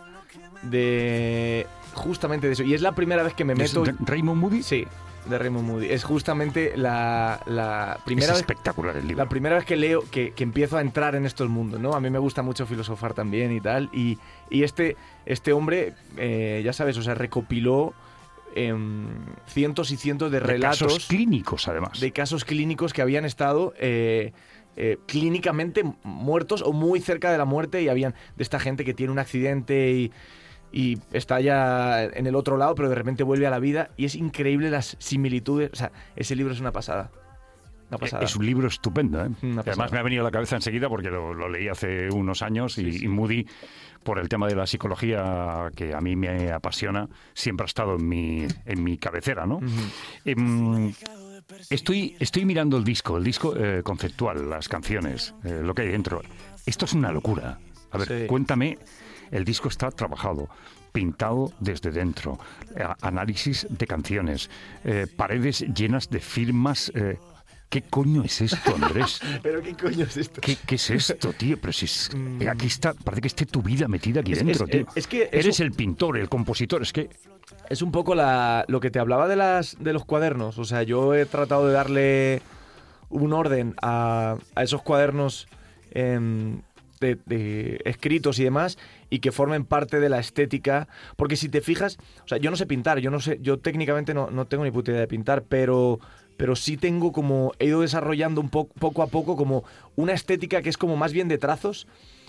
de justamente de eso. Y es la primera vez que me meto... ¿De Raymond Moody? Sí, de Raymond Moody. Es justamente la, la primera Es vez... espectacular el libro. La primera vez que leo, que, que empiezo a entrar en estos mundos, ¿no? A mí me gusta mucho filosofar también y tal. Y, y este, este hombre, eh, ya sabes, o sea, recopiló eh, cientos y cientos de De relatos... casos clínicos, además. De casos clínicos que habían estado... Eh, eh, clínicamente muertos o muy cerca de la muerte, y habían de esta gente que tiene un accidente y... y está ya en el otro lado, pero de repente vuelve a la vida, y es increíble las similitudes. O sea, ese libro es una pasada. Una pasada. Es un libro estupendo, ¿eh? Una Además pasada. me ha venido a la cabeza enseguida porque lo, lo leí hace unos años y, y Moody, por el tema de la psicología que a mí me apasiona, siempre ha estado en mi, en mi cabecera, ¿no? Ujú. Em, estoy, estoy mirando el disco, el disco eh, conceptual, las canciones, eh, lo que hay dentro. Esto es una locura. A ver, Sí. cuéntame. El disco está trabajado, pintado desde dentro, eh, análisis de canciones, eh, paredes llenas de firmas. Eh, ¿Qué coño es esto, Andrés? ¿Pero qué coño es esto? ¿Qué, qué es esto, tío? Pero si es, Mm. eh, aquí está, parece que esté tu vida metida aquí Es- dentro, es- tío. es que Eres eso- el pintor, el compositor, es que... Es un poco la, lo que te hablaba de, las, de los cuadernos. O sea, yo he tratado de darle un orden a, a esos cuadernos em, de, de escritos y demás, y que formen parte de la estética. Porque si te fijas, o sea, yo no sé pintar, yo no sé, yo técnicamente no, no tengo ni puta idea de pintar, pero, pero sí tengo como, he ido desarrollando un poco, poco a poco como una estética que es como más bien de trazos,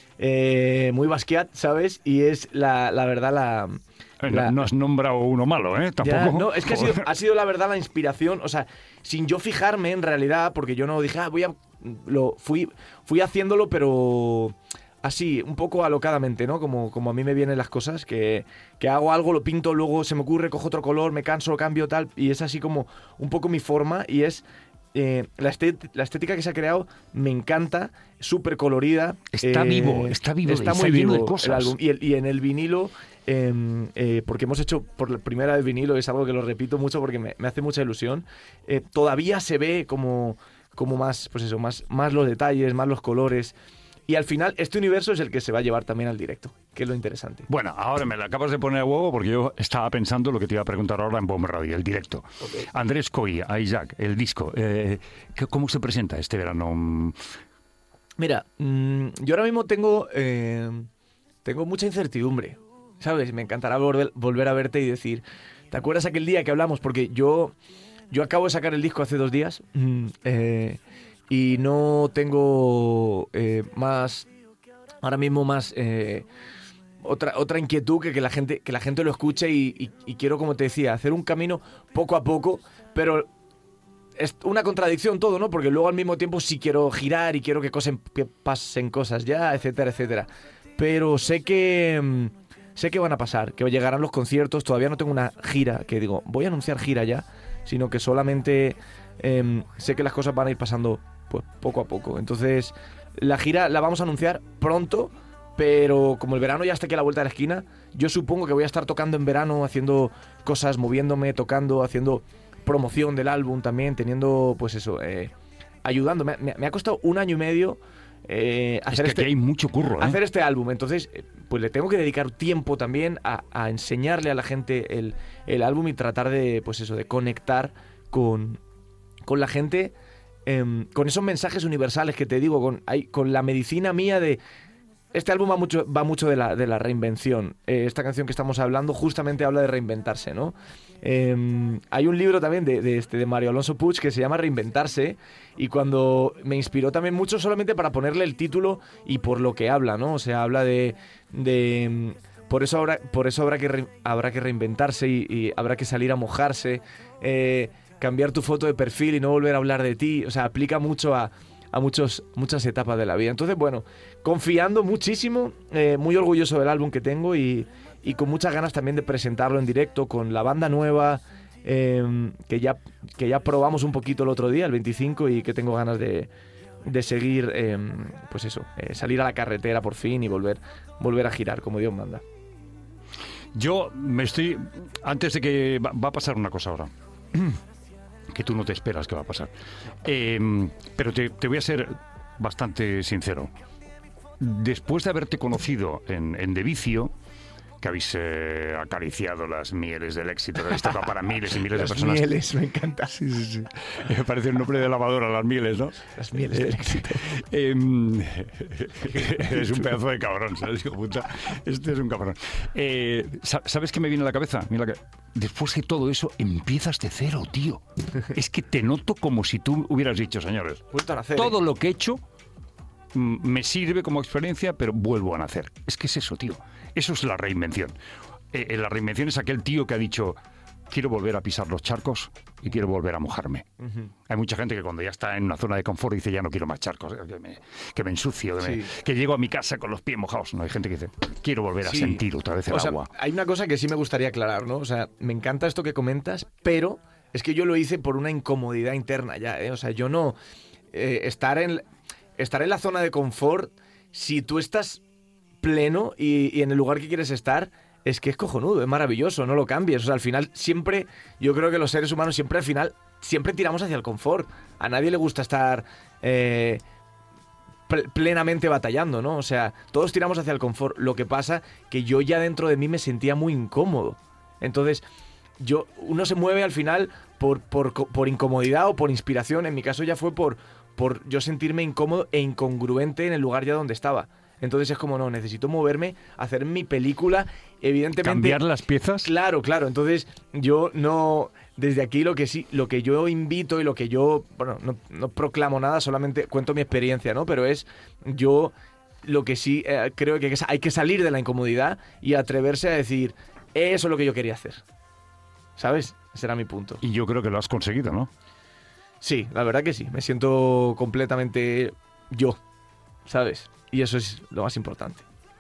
eh, muy Basquiat, ¿sabes? Y es la, la verdad la... eh, la- no has nombrado uno malo, ¿eh? Tampoco. ya, no, es que ha sido, Joder. ha sido la verdad la inspiración, o sea, sin yo fijarme en realidad, porque yo no dije, ah, voy a... Lo, fui, fui haciéndolo, pero así, un poco alocadamente, ¿no? Como, como a mí me vienen las cosas, que, que hago algo, lo pinto, luego se me ocurre, cojo otro color, me canso, lo cambio, tal, y es así como un poco mi forma, y es... eh, la, estet- la estética que se ha creado me encanta, súper colorida. Está eh, vivo, está vivo, está está muy lleno de vivo cosas. el álbum. Y, el- y en el vinilo, eh, eh, porque hemos hecho por la primera vez vinilo, es algo que lo repito mucho porque me, me hace mucha ilusión, eh, todavía se ve como, como más, pues eso, más, más los detalles, más los colores. Y al final, este universo es el que se va a llevar también al directo, que es lo interesante. Bueno, ahora me la acabas de poner a huevo porque yo estaba pensando lo que te iba a preguntar ahora en Bomb Radio, el directo. Andrés Coy, a Isaac, el disco. Eh, ¿qué- ¿Cómo se presenta este verano? Mm, Mira, mm, yo ahora mismo tengo, eh, tengo mucha incertidumbre, ¿sabes? Me encantará volver, volver a verte y decir, ¿te acuerdas aquel día que hablamos? Porque yo, yo acabo de sacar el disco hace dos días mm, eh, y no tengo eh, más, ahora mismo más... eh, otra, otra inquietud que, que, la gente, que la gente lo escuche y, y, y quiero, como te decía, hacer un camino poco a poco, pero es una contradicción todo, ¿no? Porque luego al mismo tiempo sí quiero girar y quiero que, cosen, que pasen cosas ya, etcétera, etcétera. Pero sé que mm, sé que van a pasar, que llegarán los conciertos. Todavía no tengo una gira que digo, voy a anunciar gira ya, sino que solamente eh, sé que las cosas van a ir pasando pues poco a poco. Entonces, la gira la vamos a anunciar pronto, pero como el verano ya está aquí a la vuelta de la esquina, yo supongo que voy a estar tocando en verano, haciendo cosas, moviéndome, tocando, haciendo promoción del álbum también, teniendo, pues eso, eh, ayudando. Me, me, me ha costado un año y medio eh, es hacer, que este, aquí hay mucho curro, ¿eh? hacer este álbum. Entonces, eh, pues le tengo que dedicar tiempo también a, a enseñarle a la gente el, el álbum y tratar de, pues eso, de conectar con, con la gente, eh, con esos mensajes universales que te digo, con, hay, con la medicina mía de este álbum va mucho, va mucho de, la, de la reinvención. Eh, esta canción que estamos hablando justamente habla de reinventarse, ¿no? Eh, hay un libro también de, de, este, de Mario Alonso Puig que se llama Reinventarse, y cuando me inspiró también mucho solamente para ponerle el título y por lo que habla, ¿no? O sea, habla de... de por eso habrá, por eso habrá, que, re, habrá que reinventarse y, y habrá que salir a mojarse, eh, cambiar tu foto de perfil y no volver a hablar de ti. O sea, aplica mucho a... a muchos, muchas etapas de la vida. Entonces, bueno, confiando muchísimo, eh, muy orgulloso del álbum que tengo y, y con muchas ganas también de presentarlo en directo con la banda nueva, eh, que, ya, que ya probamos un poquito el otro día, el veinticinco, y que tengo ganas de, de seguir, eh, pues eso, eh, salir a la carretera por fin y volver, volver a girar como Dios manda. Yo me estoy... Antes de que... Va, va a pasar una cosa ahora. Que tú no te esperas que va a pasar. Eh, pero te, te voy a ser bastante sincero. Después de haberte conocido en, en De Vicio, que habéis eh, acariciado las mieles del éxito, que habéis tocado para miles y miles las de personas. Las mieles, me encanta. Sí, sí, sí. Me parece el nombre de lavadora, las mieles, ¿no? Las mieles del éxito. Eh, es un pedazo de cabrón, ¿sabes? Hijo puta. Este es un cabrón. Eh, ¿Sabes qué me viene a la cabeza? Mira que después de todo eso empiezas de cero, tío. Es que te noto como si tú hubieras dicho, señores, Vuelto a nacer, todo ¿eh? lo que he hecho mm, me sirve como experiencia, pero vuelvo a nacer. Es que es eso, tío. Eso es la reinvención. Eh, la reinvención es aquel tío que ha dicho, quiero volver a pisar los charcos y quiero volver a mojarme. Uh-huh. Hay mucha gente que cuando ya está en una zona de confort dice, ya no quiero más charcos, que me, que me ensucio, que, sí. me, que llego a mi casa con los pies mojados. No, hay gente que dice, quiero volver sí. a sentir otra vez el o sea, agua. Hay una cosa que sí me gustaría aclarar, ¿no? O sea, me encanta esto que comentas, pero es que yo lo hice por una incomodidad interna ya, ¿eh? O sea, yo no... Eh, estar, en, estar en la zona de confort, si tú estás pleno y, y en el lugar que quieres estar, es que es cojonudo, es maravilloso, no lo cambies. O sea, al final siempre, yo creo que los seres humanos siempre al final, siempre tiramos hacia el confort. A nadie le gusta estar eh, pl- plenamente batallando, ¿no? O sea, todos tiramos hacia el confort. Lo que pasa que yo ya dentro de mí me sentía muy incómodo. Entonces, yo, uno se mueve al final por, por, por incomodidad o por inspiración. En mi caso ya fue por, por yo sentirme incómodo e incongruente en el lugar ya donde estaba. Entonces es como, no, necesito moverme, hacer mi película, evidentemente... ¿Cambiar las piezas? Claro, claro. Entonces yo no... Desde aquí lo que sí, lo que yo invito y lo que yo... Bueno, no, no proclamo nada, solamente cuento mi experiencia, ¿no? Pero es yo lo que sí eh, creo que hay que salir de la incomodidad y atreverse a decir, eso es lo que yo quería hacer. ¿Sabes? Ese era mi punto. Y yo creo que lo has conseguido, ¿no? Sí, la verdad que sí. Me siento completamente yo, ¿sabes? Y eso es lo más importante.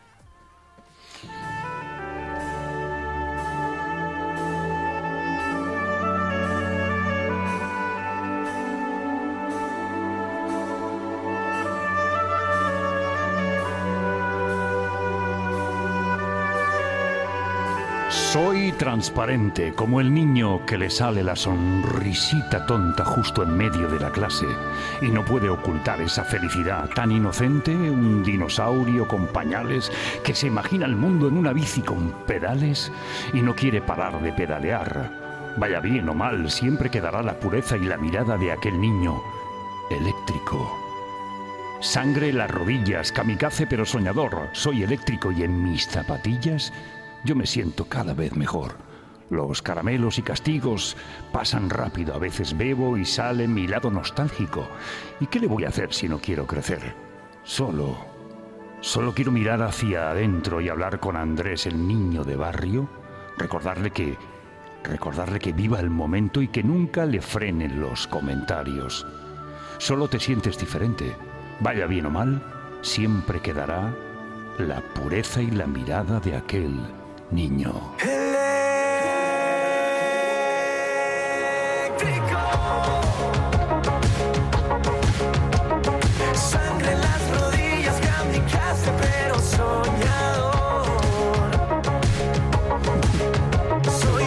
Soy transparente, como el niño que le sale la sonrisita tonta justo en medio de la clase y no puede ocultar esa felicidad tan inocente, un dinosaurio con pañales que se imagina el mundo en una bici con pedales y no quiere parar de pedalear. Vaya bien o mal, siempre quedará la pureza y la mirada de aquel niño eléctrico. Sangre en las rodillas, kamikaze pero soñador. Soy eléctrico y en mis zapatillas yo me siento cada vez mejor. Los caramelos y castigos pasan rápido. A veces bebo y sale mi lado nostálgico. ¿Y qué le voy a hacer si no quiero crecer? Solo, solo quiero mirar hacia adentro y hablar con Andrés, el niño de barrio. Recordarle que, recordarle que viva el momento y que nunca le frenen los comentarios. Solo te sientes diferente. Vaya bien o mal, siempre quedará la pureza y la mirada de aquel niño. Eléctrico. Sangre en las rodillas, kamikaze pero soñador. Soy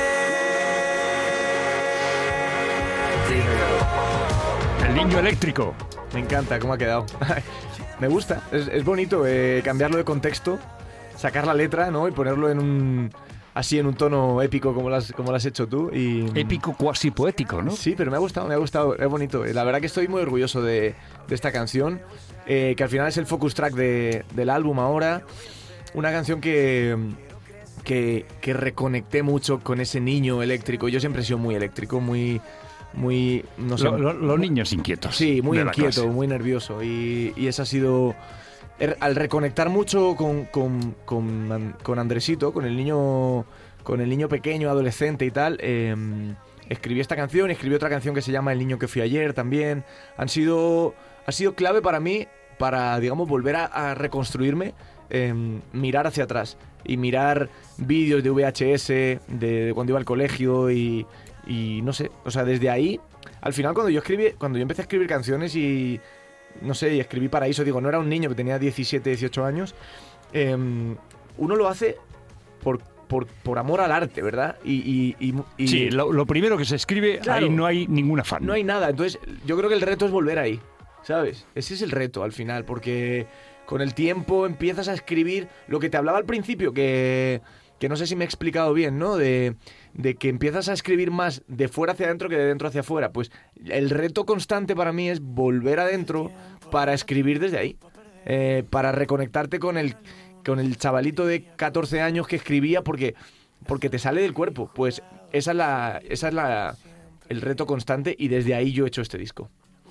eléctrico. El niño eléctrico. Me encanta cómo ha quedado. Me gusta, es, es bonito eh, cambiarlo de contexto, sacar la letra, ¿no? Y ponerlo en un, así en un tono épico como lo has, como lo has hecho tú. Y, épico cuasi poético, ¿no? Sí, pero me ha gustado, me ha gustado, es bonito. La verdad que estoy muy orgulloso de, de esta canción, eh, que al final es el focus track de, del álbum ahora. Una canción que, que, que reconecté mucho con ese niño eléctrico. Yo siempre he sido muy eléctrico, muy... muy no sé, lo, lo, los niños inquietos. Sí, muy inquieto, clase. muy nervioso. Y, y ese ha sido... Al reconectar mucho con, con, con, con Andresito, con el niño con el niño pequeño, adolescente y tal, eh, escribí esta canción, escribí otra canción que se llama El niño que fui ayer también. Han sido, ha sido clave para mí, para, digamos, volver a, a reconstruirme, eh, mirar hacia atrás y mirar vídeos de V H S de, de cuando iba al colegio y, y no sé, o sea, desde ahí, al final cuando yo escribí, cuando yo empecé a escribir canciones y no sé, y escribí Paraíso, digo, no era un niño que tenía diecisiete, dieciocho años, eh, uno lo hace por, por, por amor al arte, ¿verdad? Y, y, y, y sí, lo, lo primero que se escribe, claro, ahí no hay ningún afán. No hay nada, entonces yo creo que el reto es volver ahí, ¿sabes? Ese es el reto al final, porque con el tiempo empiezas a escribir lo que te hablaba al principio, que, que no sé si me he explicado bien, ¿no? De... de que empiezas a escribir más de fuera hacia adentro que de dentro hacia afuera. Pues el reto constante para mí es volver adentro para escribir desde ahí, eh, para reconectarte con el, con el chavalito de catorce años que escribía porque, porque te sale del cuerpo. Pues esa es, la, esa es la, el reto constante y desde ahí yo he hecho este disco.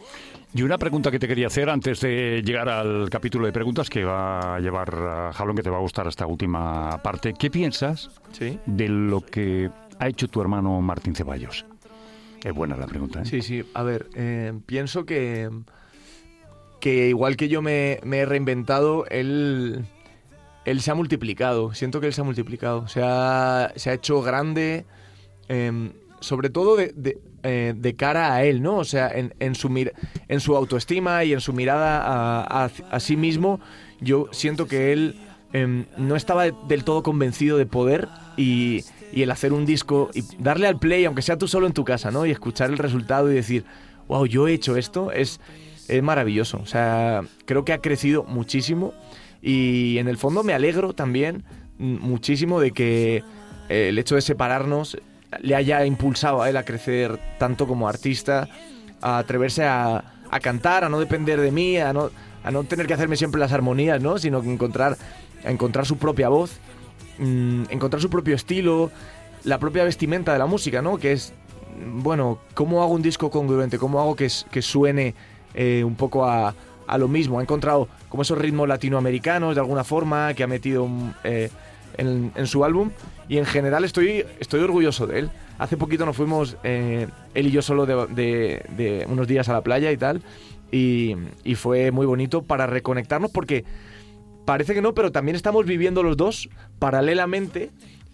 Y una pregunta que te quería hacer antes de llegar al capítulo de preguntas que va a llevar a Jalón, que te va a gustar esta última parte. ¿Qué piensas ¿Sí? de lo que ha hecho tu hermano Martín Ceballos? Es buena la pregunta, ¿eh? Sí, sí. A ver, eh, pienso que, que igual que yo me, me he reinventado, él, él se ha multiplicado. Siento que él se ha multiplicado. Se ha, se ha hecho grande, eh, sobre todo de, de, eh, de cara a él, ¿no? O sea, en, en, su, mir- en su autoestima y en su mirada a, a, a sí mismo, yo siento que él eh, no estaba del todo convencido de poder y... y el hacer un disco y darle al play, aunque sea tú solo en tu casa, ¿no? Y escuchar el resultado y decir, wow, yo he hecho esto, es, es maravilloso. O sea, creo que ha crecido muchísimo y en el fondo me alegro también muchísimo de que el hecho de separarnos le haya impulsado a él a crecer tanto como artista, a atreverse a, a cantar, a no depender de mí, a no, a no tener que hacerme siempre las armonías, ¿no? Sino que encontrar, a encontrar su propia voz, encontrar su propio estilo, la propia vestimenta de la música, ¿no? Que es, bueno, ¿cómo hago un disco congruente? ¿Cómo hago que, que suene eh, un poco a, a lo mismo? Ha encontrado como esos ritmos latinoamericanos de alguna forma que ha metido eh, en, en su álbum y en general estoy, estoy orgulloso de él. Hace poquito nos fuimos eh, él y yo solo de, de, de unos días a la playa y tal y, y fue muy bonito para reconectarnos porque parece que no, pero también estamos viviendo los dos paralelamente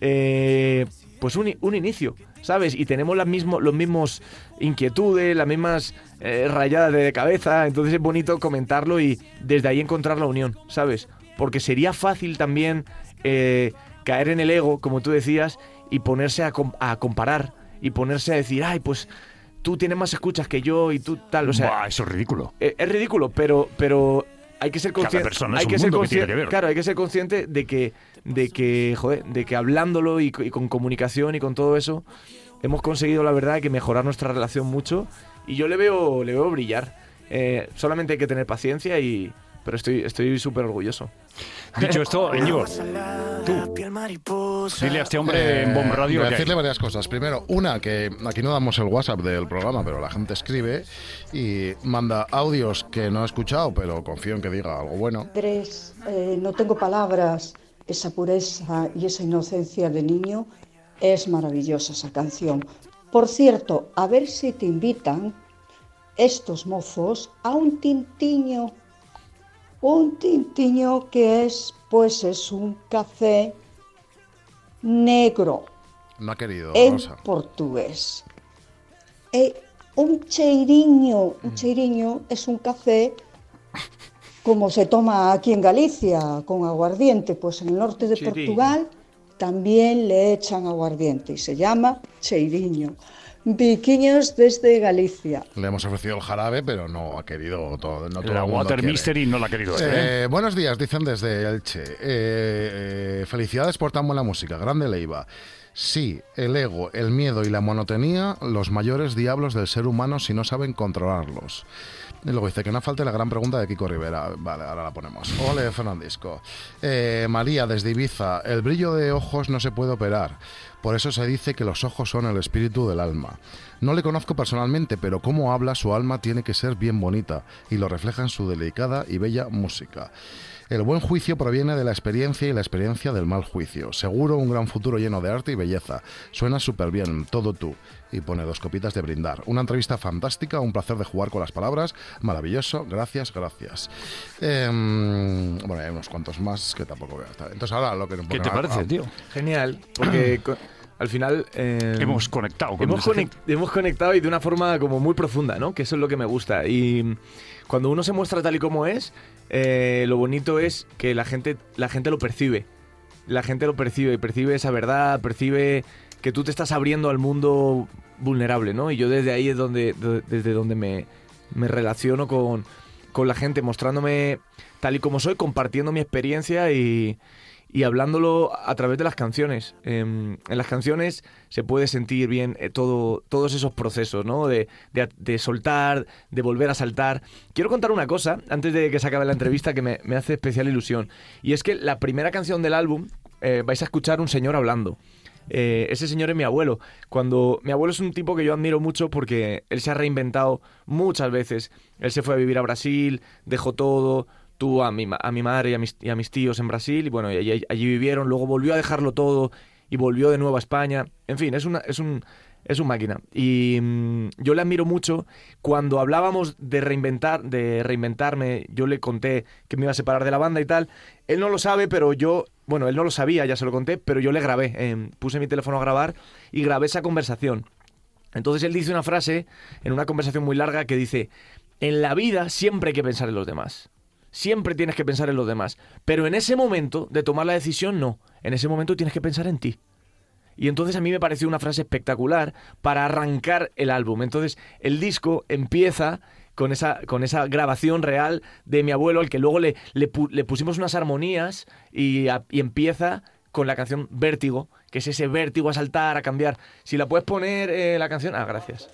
eh, pues un, un inicio, ¿sabes? Y tenemos las mismo, los mismos inquietudes, las mismas eh, rayadas de cabeza, entonces es bonito comentarlo y desde ahí encontrar la unión, ¿sabes? Porque sería fácil también eh, caer en el ego, como tú decías, y ponerse a, com- a comparar y ponerse a decir, ay, pues tú tienes más escuchas que yo y tú tal, o sea... Buah, eso es ridículo. Eh, es ridículo, pero... pero hay que ser consciente, Cada persona es hay un que ser mundo que consciente, tiene que ver. claro, hay que ser consciente de que, de que, joder, de que hablándolo y, y con comunicación y con todo eso hemos conseguido, la verdad, que mejorar nuestra relación mucho y yo le veo, le veo brillar. Eh, solamente hay que tener paciencia y, pero estoy, estoy súper orgulloso. Dicho esto, Íñigo, tú, dile a este hombre en Bomb Radio Voy a que hay. decirle varias cosas. Primero, una, que aquí no damos el WhatsApp del programa, pero la gente escribe y manda audios que no he escuchado, pero confío en que diga algo bueno. Tres, eh, no tengo palabras, esa pureza y esa inocencia de niño, es maravillosa esa canción. Por cierto, a ver si te invitan estos mozos a un tintiño. Un tintiño que es, pues es un café negro No ha querido, en Rosa. portugués. E un cheiriño, un cheiriño es un café como se toma aquí en Galicia con aguardiente, pues en el norte de Cheiriño. Portugal también le echan aguardiente y se llama cheiriño. Viquiños desde Galicia. Le hemos ofrecido el jarabe, pero no ha querido todo. No todo La el mundo Water quiere. Mystery no la ha querido. ¿eh? Eh, buenos días, dicen desde Elche. Eh, eh, felicidades por tan buena música. Grande Leiva. Sí, el ego, el miedo y la monotonía, los mayores diablos del ser humano si no saben controlarlos. Y luego dice que no falte la gran pregunta de Kiko Rivera. Vale, ahora la ponemos. Ole, Fernandisco. Eh, María, desde Ibiza. El brillo de ojos no se puede operar. Por eso se dice que los ojos son el espíritu del alma. No le conozco personalmente, pero cómo habla, su alma tiene que ser bien bonita y lo refleja en su delicada y bella música. El buen juicio proviene de la experiencia y la experiencia del mal juicio. Seguro un gran futuro lleno de arte y belleza. Suena súper bien, todo tú. Y pone dos copitas de brindar. Una entrevista fantástica, un placer de jugar con las palabras. Maravilloso, gracias, gracias. Eh, bueno, hay unos cuantos más que tampoco voy a estar. Entonces ahora lo que... ¿Qué te parece, tío? Genial, porque co- al final... eh, Hemos conectado con hemos, esa conect- gente. hemos conectado y de una forma como muy profunda, ¿no? Que eso es lo que me gusta. Y cuando uno se muestra tal y como es, eh, lo bonito es que la gente, la gente lo percibe. La gente lo percibe, percibe esa verdad, percibe que tú te estás abriendo al mundo vulnerable, ¿no? Y yo desde ahí es donde, de- desde donde me, me relaciono con, con la gente, mostrándome tal y como soy, compartiendo mi experiencia y, y hablándolo a través de las canciones. Eh, en las canciones se puede sentir bien eh, todo, todos esos procesos, ¿no? De, de, de soltar, de volver a saltar. Quiero contar una cosa, antes de que se acabe la entrevista, que me, me hace especial ilusión. Y es que la primera canción del álbum eh, vais a escuchar un señor hablando. Eh, ese señor es mi abuelo. Cuando mi abuelo es un tipo que yo admiro mucho porque él se ha reinventado muchas veces. Él se fue a vivir a Brasil, dejó todo, tuvo a mi, ma- a mi madre y a, mis, y a mis tíos en Brasil y bueno, y allí, allí vivieron. Luego volvió a dejarlo todo y volvió de nuevo a España. En fin, es una, es un, es un máquina. Y mm, yo le admiro mucho. Cuando hablábamos de reinventar, de reinventarme, yo le conté que me iba a separar de la banda y tal. Él no lo sabe, pero yo... Bueno, él no lo sabía, ya se lo conté, pero yo le grabé. Eh, puse mi teléfono a grabar y grabé esa conversación. Entonces él dice una frase en una conversación muy larga que dice: en la vida siempre hay que pensar en los demás. Siempre tienes que pensar en los demás. Pero en ese momento de tomar la decisión, no. En ese momento tienes que pensar en ti. Y entonces a mí me pareció una frase espectacular para arrancar el álbum. Entonces el disco empieza con esa, con esa grabación real de mi abuelo, al que luego le, le, pu- le pusimos unas armonías y, a- y empieza con la canción Vértigo, que es ese vértigo a saltar, a cambiar. Si la puedes poner eh, la canción... Ah, gracias.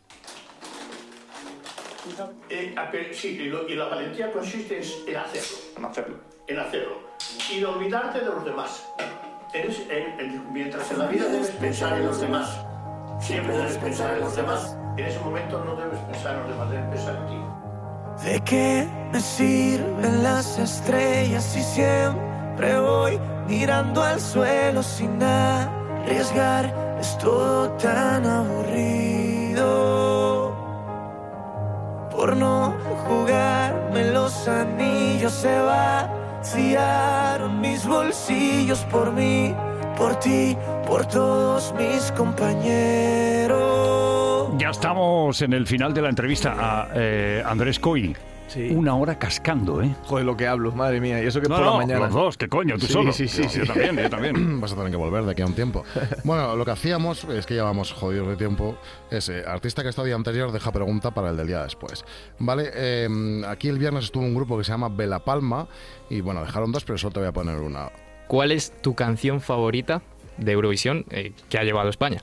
Eh, a per- sí, y, lo- y la valentía consiste en, en hacerlo. En hacerlo. En hacerlo. Y de olvidarte de los demás. Eres, en- en- mientras en la vida debes pensar en los demás, siempre debes pensar en los demás. En ese momento no debes pensar en los demás, debes pensar en ti. ¿De qué me sirven las estrellas si siempre voy mirando al suelo sin arriesgar? Es todo tan aburrido. Por no jugarme los anillos se vaciaron mis bolsillos por mí, por ti, por todos mis compañeros. Ya estamos en el final de la entrevista a eh, Andrés Coy. Sí. Una hora cascando, ¿eh? Joder, lo que hablo, madre mía. Y eso que No, por la no, mañana. los dos, ¿qué coño? Tú Sí, solo. sí, sí, Yo, sí. yo también, yo también. Vas a tener que volver de aquí a un tiempo. Bueno, lo que hacíamos, es que llevamos jodidos de tiempo, es eh, artista que está día anterior deja pregunta para el del día después. Vale, eh, aquí el viernes estuvo un grupo que se llama Bella Palma y bueno, dejaron dos, pero solo te voy a poner una. ¿Cuál es tu canción favorita de Eurovisión eh, que ha llevado a España?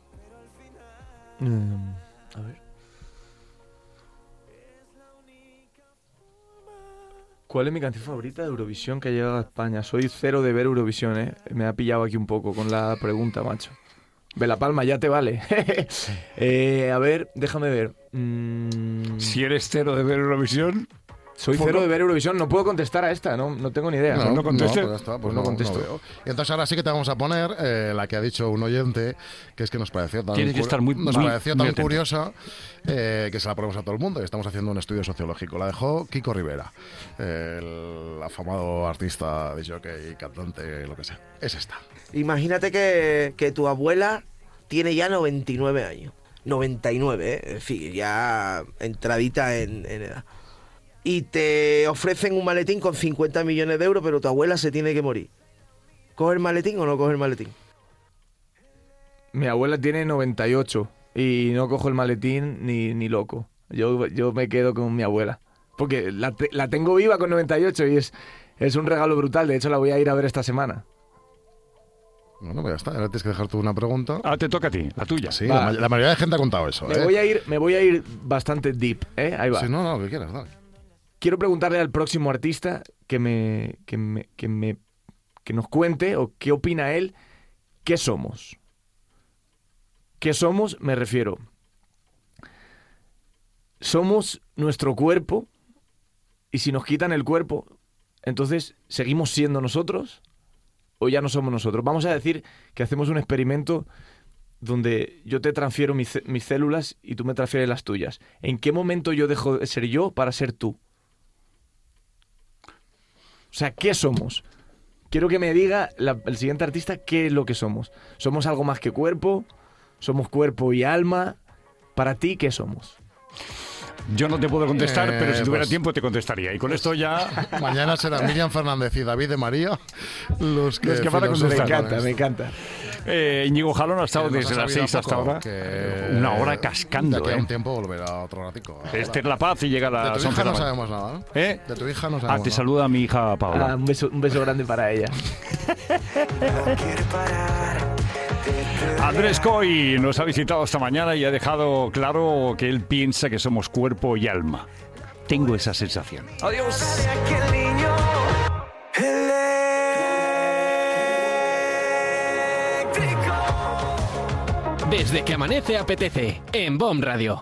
Mm, a ver. ¿Cuál es mi canción favorita de Eurovisión que ha llegado a España? Soy cero de ver Eurovisión, ¿eh? Me ha pillado aquí un poco con la pregunta, macho. Bella Palma, ya te vale. eh, a ver, déjame ver. Mm, Si eres cero de ver Eurovisión... soy ¿por cero qué? de ver Eurovisión. No puedo contestar a esta, no, no tengo ni idea. no conteste. pues ya está, pues Pues no, no contesto. no veo. Y entonces ahora sí que te vamos a poner eh, la que ha dicho un oyente, que es que nos pareció tan, Tienes que cur- estar muy- nos muy- pareció muy tan atento. curiosa eh, que se la ponemos a todo el mundo y estamos haciendo un estudio sociológico. La dejó Kiko Rivera, el afamado artista, disjockey, cantante, lo que sea. Es esta. Imagínate que, que tu abuela tiene ya noventa y nueve años. noventa y nueve, ¿eh? En fin, ya entradita en, en edad. Y te ofrecen un maletín con cincuenta millones de euros, pero tu abuela se tiene que morir. ¿Coge el maletín o no coge el maletín? Mi abuela tiene noventa y ocho y no cojo el maletín ni, ni loco. Yo, yo me quedo con mi abuela. Porque la, te- la tengo viva con noventa y ocho y es, es un regalo brutal. De hecho, la voy a ir a ver esta semana. Bueno, pues ya está. Ahora tienes que dejar tú una pregunta. Ah, te toca a ti, la tuya. Sí, Va. la, ma- la mayoría de gente ha contado eso. Me ¿eh? voy a ir, me voy a ir bastante deep, ¿eh? Ahí va. Sí, no, no, lo que quieras, dale. Quiero preguntarle al próximo artista que me, que me, que me, que nos cuente o qué opina él, qué somos. ¿Qué somos? Me refiero. Somos nuestro cuerpo y si nos quitan el cuerpo, entonces ¿seguimos siendo nosotros o ya no somos nosotros? Vamos a decir que hacemos un experimento donde yo te transfiero mis, ce- mis células y tú me transfieres las tuyas. ¿En qué momento yo dejo de ser yo para ser tú? O sea, ¿qué somos? Quiero que me diga la- el siguiente artista qué es lo que somos. ¿Somos algo más que cuerpo? ¿Somos cuerpo y alma? Para ti, ¿qué somos? Yo no te puedo contestar, Eh, pero si tuviera pues- tiempo te contestaría. Y con esto ya... Mañana será Miriam Fernández y David de María los que, Los que van a filosofan contestar. Me encanta, con me esto. encanta. Eh, Íñigo Jalón ha estado Que nos desde ha las sabido seis hasta poco, ahora. que Una hora cascando, De aquí a ¿eh? un tiempo volverá otro ratico. Esther La Paz y llega a De las tu once hija de la no mañana. sabemos nada, ¿no? ¿Eh? De tu hija no Ah, sabemos te nada. saluda mi hija Paula. Ah, un, beso, un beso grande para ella. Andrés Coy nos ha visitado esta mañana y ha dejado claro que él piensa que somos cuerpo y alma. Tengo esa sensación. Adiós. Desde que amanece apetece en B O M Radio.